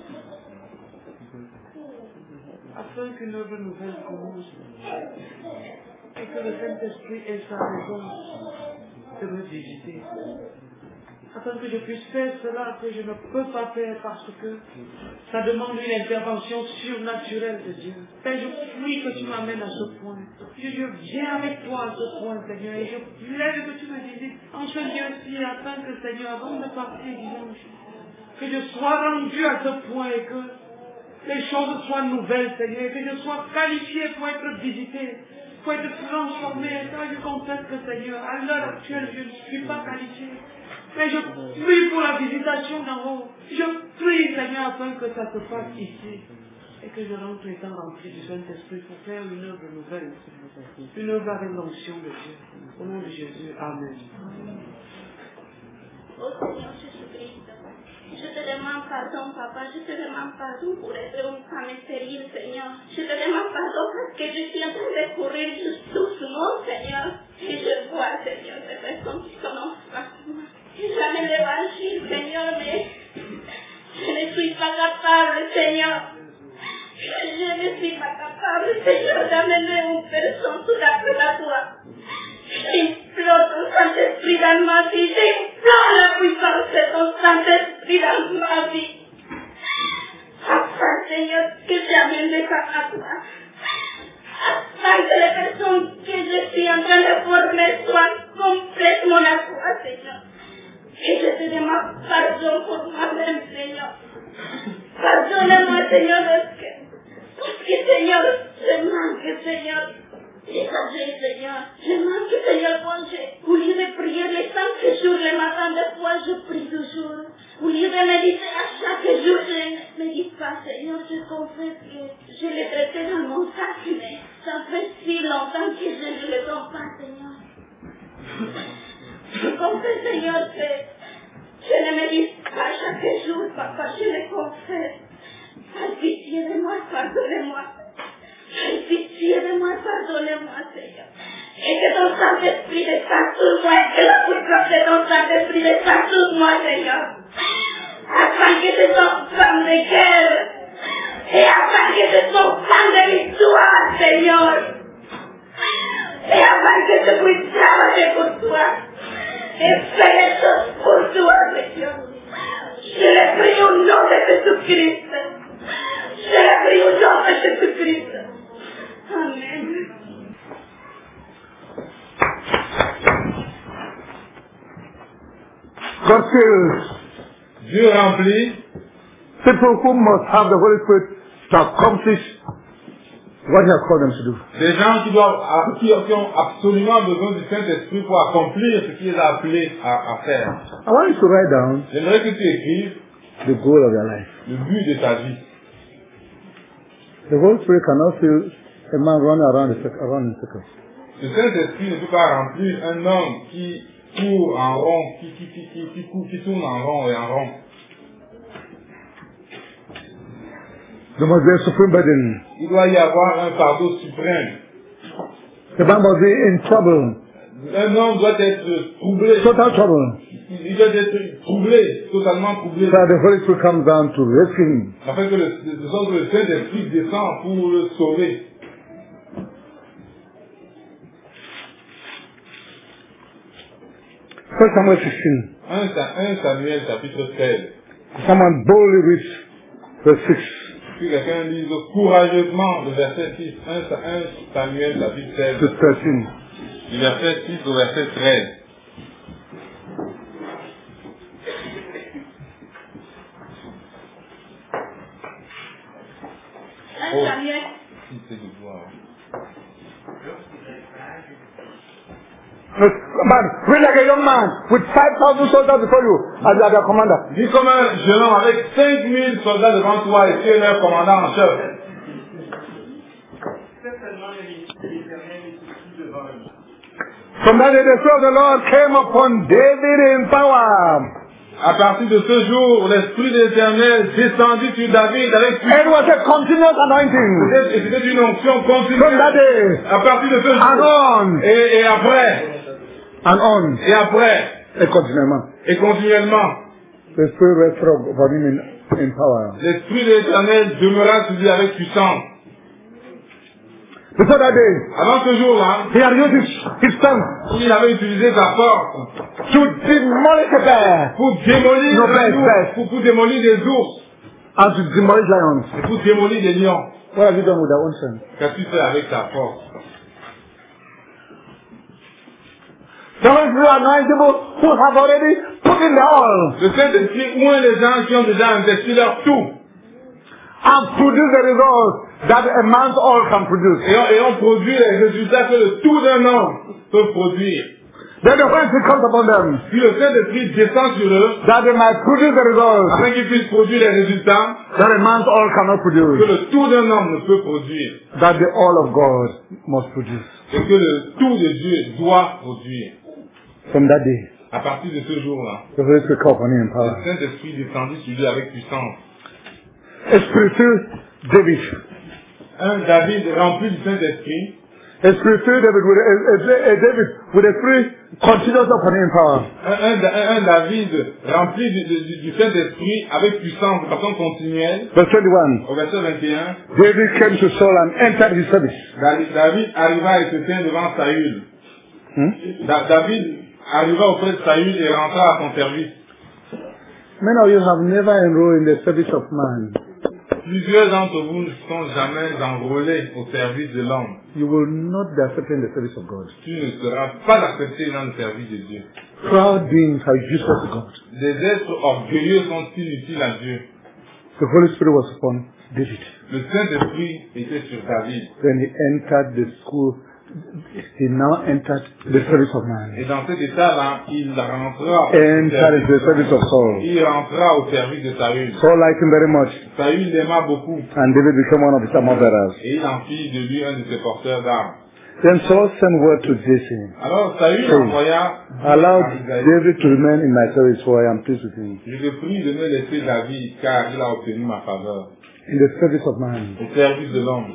Afin qu'une œuvre nouvelle commence. Et que le Saint-Esprit ait sa raison de me visiter. Afin que je puisse faire cela que je ne peux pas faire parce que ça demande une intervention surnaturelle de Dieu. Père, je prie que tu m'amènes à ce point. Je viens avec toi à ce point, Seigneur, et je plaide que tu me visites en ce lieu-ci afin que, Seigneur, avant de partir dimanche, que je sois rendu à ce point et que les choses soient nouvelles, Seigneur, et que je sois qualifié pour être visité, pour être transformé. Car je confesse que, Seigneur, à l'heure actuelle, je ne suis pas qualifié. Mais je prie pour la visitation d'en haut. Je prie, Seigneur, afin que ça se fasse ici. Et que je rentre étant rempli du Saint-Esprit pour faire une œuvre nouvelle. Une œuvre avec l'onction de Dieu. Au nom de Jésus, Amen. Oh Seigneur Jésus-Christ, je te demande pardon, Papa, je te demande pardon pour être une femme stérile, Seigneur. Je te demande pardon parce que je suis en train de courir juste doucement, Seigneur. Et je vois, Seigneur, ces personnes qui commencent face à moi. J'amène l'évangile, Seigneur, mais je ne suis pas capable, Seigneur. Je ne suis pas capable, Seigneur, d'amener une personne tout à fait à toi. J'implore ton Saint-Esprit dans ma vie. J'implore la puissance de ton Saint-Esprit dans ma vie. Afin, Seigneur, que j'amène des femmes à toi. Afin que les personnes que je suis en train de former soient complètement à toi, Seigneur. Et je te demande pardon pour moi-même, Seigneur. Pardonne-moi, Seigneur, parce que, Seigneur, je manque, Seigneur. Seigneur, je manque, Seigneur, bon Dieu. Au lieu de prier les 5 jours, le matin, des fois, je prie toujours. Au lieu de méditer à chaque jour, je ne médite pas, Seigneur. Je confesse que je l'ai traité dans mon sac, mais ça fait si longtemps que je ne le donne pas, Seigneur. Je confesse, Seigneur, que je ne médite pas chaque jour, Papa, je le confesse. Aie pitié de moi, pardonnez-moi. Aie pitié de moi, pardonnez-moi, Seigneur. Et que ton Saint-Esprit descende sur moi, et que la puissance de ton Saint-Esprit descende sur moi, Seigneur. Afin que je sois femme de guerre, et afin que je sois femme de victoire, Seigneur. Et afin que je puisse travailler pour toi. Et faire les choses pour toi, Seigneur. Je le prie au nom de Jésus-Christ. Je le prie au nom de Jésus-Christ. Amen. God fills. Dieu remplit. People who must have the Holy Spirit to accomplish what He has called them to do. Des gens qui ont absolument besoin du Saint-Esprit pour accomplir ce qu'il a appelé à faire. I want you to write down J'aimerais que tu écrives the goal of your life. le but de ta vie. The Holy Spirit cannot fill a man running around in circles. Le Saint-Esprit ne peut pas remplir un homme qui court en rond, qui tourne en rond et en rond. There must be a supreme burden. Il doit y avoir un fardeau suprême. The man must be in trouble. Un homme doit être troublé, Total trouble. il doit être troublé, totalement troublé. So the Holy Spirit comes down to rescue him. Afin que le Saint-Esprit descend pour le sauver. 1 Samuel 16. 1 Samuel chapitre 16. Someone boldly reads verse 6. Que quelqu'un lise courageusement le verset 6. 1 Samuel chapitre 16. To 13. Du verset 6 au verset 13. Oh, si c'est de voir. Man, read like a young man with 5,000 soldiers before you as their commander. Dis comme un jeune homme avec 5000 soldats devant toi et tu es leur commandant en chef. From that day the Spirit of the Lord came upon David in power. À partir de ce jour, l'Esprit de l'Éternel descendit sur David avec It was a continuous anointing. et c'était une onction From continue. that day À partir de ce and jour. on Et après. and on Et après. et continuellement. Et continuellement. The Spirit rested upon him in power. L'Esprit de l'Éternel demeura sur lui avec puissance. Before that day, Avant ce jour-là, he had used his tongue il avait utilisé sa force to demolish a bear pour démolir No, des best. ours, pour démolir des ours, and to demolish lions. et pour démolir des lions. What have you done with that one son? Qu'as-tu fait avec ta force? The Holy Spirit anoints people who have already put in the oil Le Saint-Esprit oint les gens qui ont déjà investi leur tout and produce the results that a man's oil can produce. et ont produit les résultats que le tout d'un homme peut produire. Then the Holy Spirit comes upon them Puis le Saint-Esprit descend sur eux that they might produce the results afin qu'ils puissent produire les résultats that a man's oil cannot que produce, le tout d'un homme ne peut produire that the oil of God must produce. et que le tout de Dieu doit produire. From that day, À partir de ce jour-là, the Holy Spirit comes upon him in le power. Saint-Esprit descendit sur lui avec puissance. A spiritual David. Un David rempli du Saint-Esprit, A spiritual David with a spirit continuous upon him in power. un David rempli du Saint-Esprit avec puissance de façon continuelle. Verse 21. Au verset 21, David came to Saul and entered his service. David arriva et se tint devant Saül. David arriva auprès de Saül et rentra à son service. Many of you have never enrolled in the service of man. Plusieurs d'entre vous ne sont jamais enrôlés au service de l'homme. You will not be accepted in the service of God. Tu ne seras pas accepté dans le service de Dieu. Proud beings are useless to God. Des êtres orgueilleux sont inutiles à Dieu. The Holy Spirit was upon David. Le Saint-Esprit était sur David. Then he entered the school. He now entered the service of man. Et dans cet état-là, il rentra Entered into the service of Saul. il rentra au service de Saül. Saul liked him very much. Saül l'aima beaucoup. And David became one of his armor bearers. Et il en fit de lui un de ses porteurs d'armes. Then Saul sent word to Jesse. Alors Saül envoya Allow à Isaïe, David to remain in my service, for I am pleased with him. je te prie de me laisser David, car il a obtenu ma faveur. In the service of man. Au service de l'homme.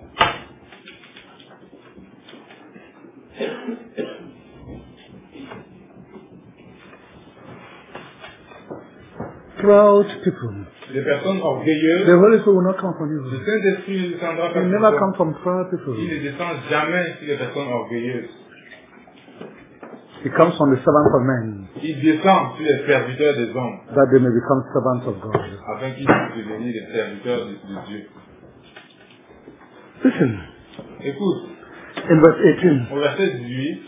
Proud people. Les personnes orgueilleuses, The Holy Spirit will not come from you. le Saint-Esprit ne descendra It pas will sur never toi. come from proud people. Il ne descend jamais sur les personnes orgueilleuses. It comes from the servants of men, Il descend sur les serviteurs des hommes, that they may become servants of God. afin qu'ils puissent devenir les serviteurs de Dieu. Listen, Écoute, in verse 18, au verset 18,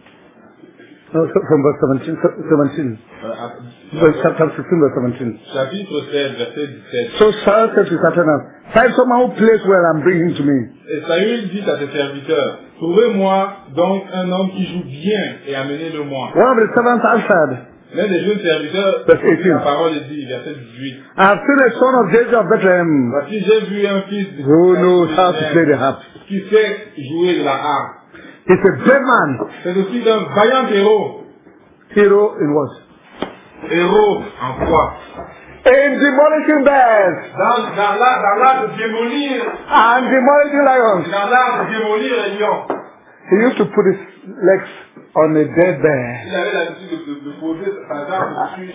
from verse 17, chapter 16, verse 17. chapitre 16, verset 17. So Saul said to Satan, find someone who plays well and bring him to me. Et Saül dit à ses serviteurs, trouvez-moi donc un homme qui joue bien et amenez-le-moi. One of the servants answered, L'un des jeunes serviteurs, Verset 18. la parole est dit, verset 18. I have seen a son of Jesse of Bethlehem Voici, j'ai vu un fils de who knows how to play the harp. qui sait jouer de la harpe. He's a brave man. C'est aussi un vaillant héros. Hero in what? Héros en quoi? In demolishing bears Dans l'art de démolir, and demolishing lions. dans l'art de démolir les lions. He used to put his legs on a dead bear. Il avait l'habitude de poser sa jambe dessus.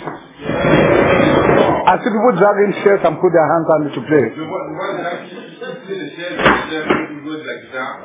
I see people dragging chairs and put their hands on it to play. Je vois des gens qui utilisaient les chaises pour jouer de la guitare.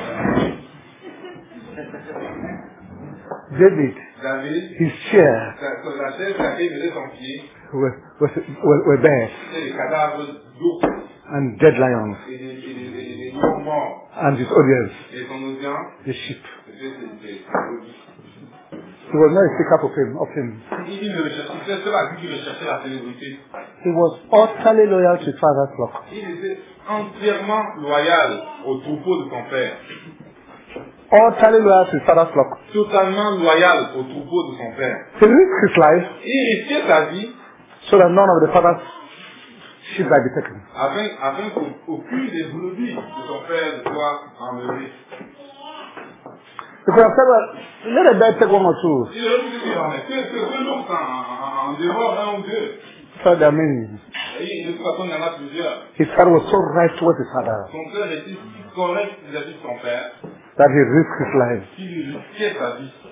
David, David, his chair la chaise à laquelle il mettait son pied, were bears c'était des cadavres d'ours and dead lions. et des lions morts. And his audience, Et son audience, the sheep. c'était des He was not a seeker of him. Il ne recherchait pas lui qui recherchait la célébrité. He was utterly loyal to his father's flock. Il était entièrement loyal au troupeau de son père. Utterly loyal to his father's flock. Totalement loyal au troupeau de son père. He risked his life Il risquait sa vie so that none of the father's sheep might be taken. afin qu'aucune des brebis de son père ne soit enlevée. He could have said, well, let a bear take one or two. Il aurait pu dire, mais que l'ours en dévore un ou deux. So there are many. Et de toute façon, il y en a plusieurs. His father was so right towards his father Son père était si correct vis-à-vis de son père that he risked his life qu'il risquait sa vie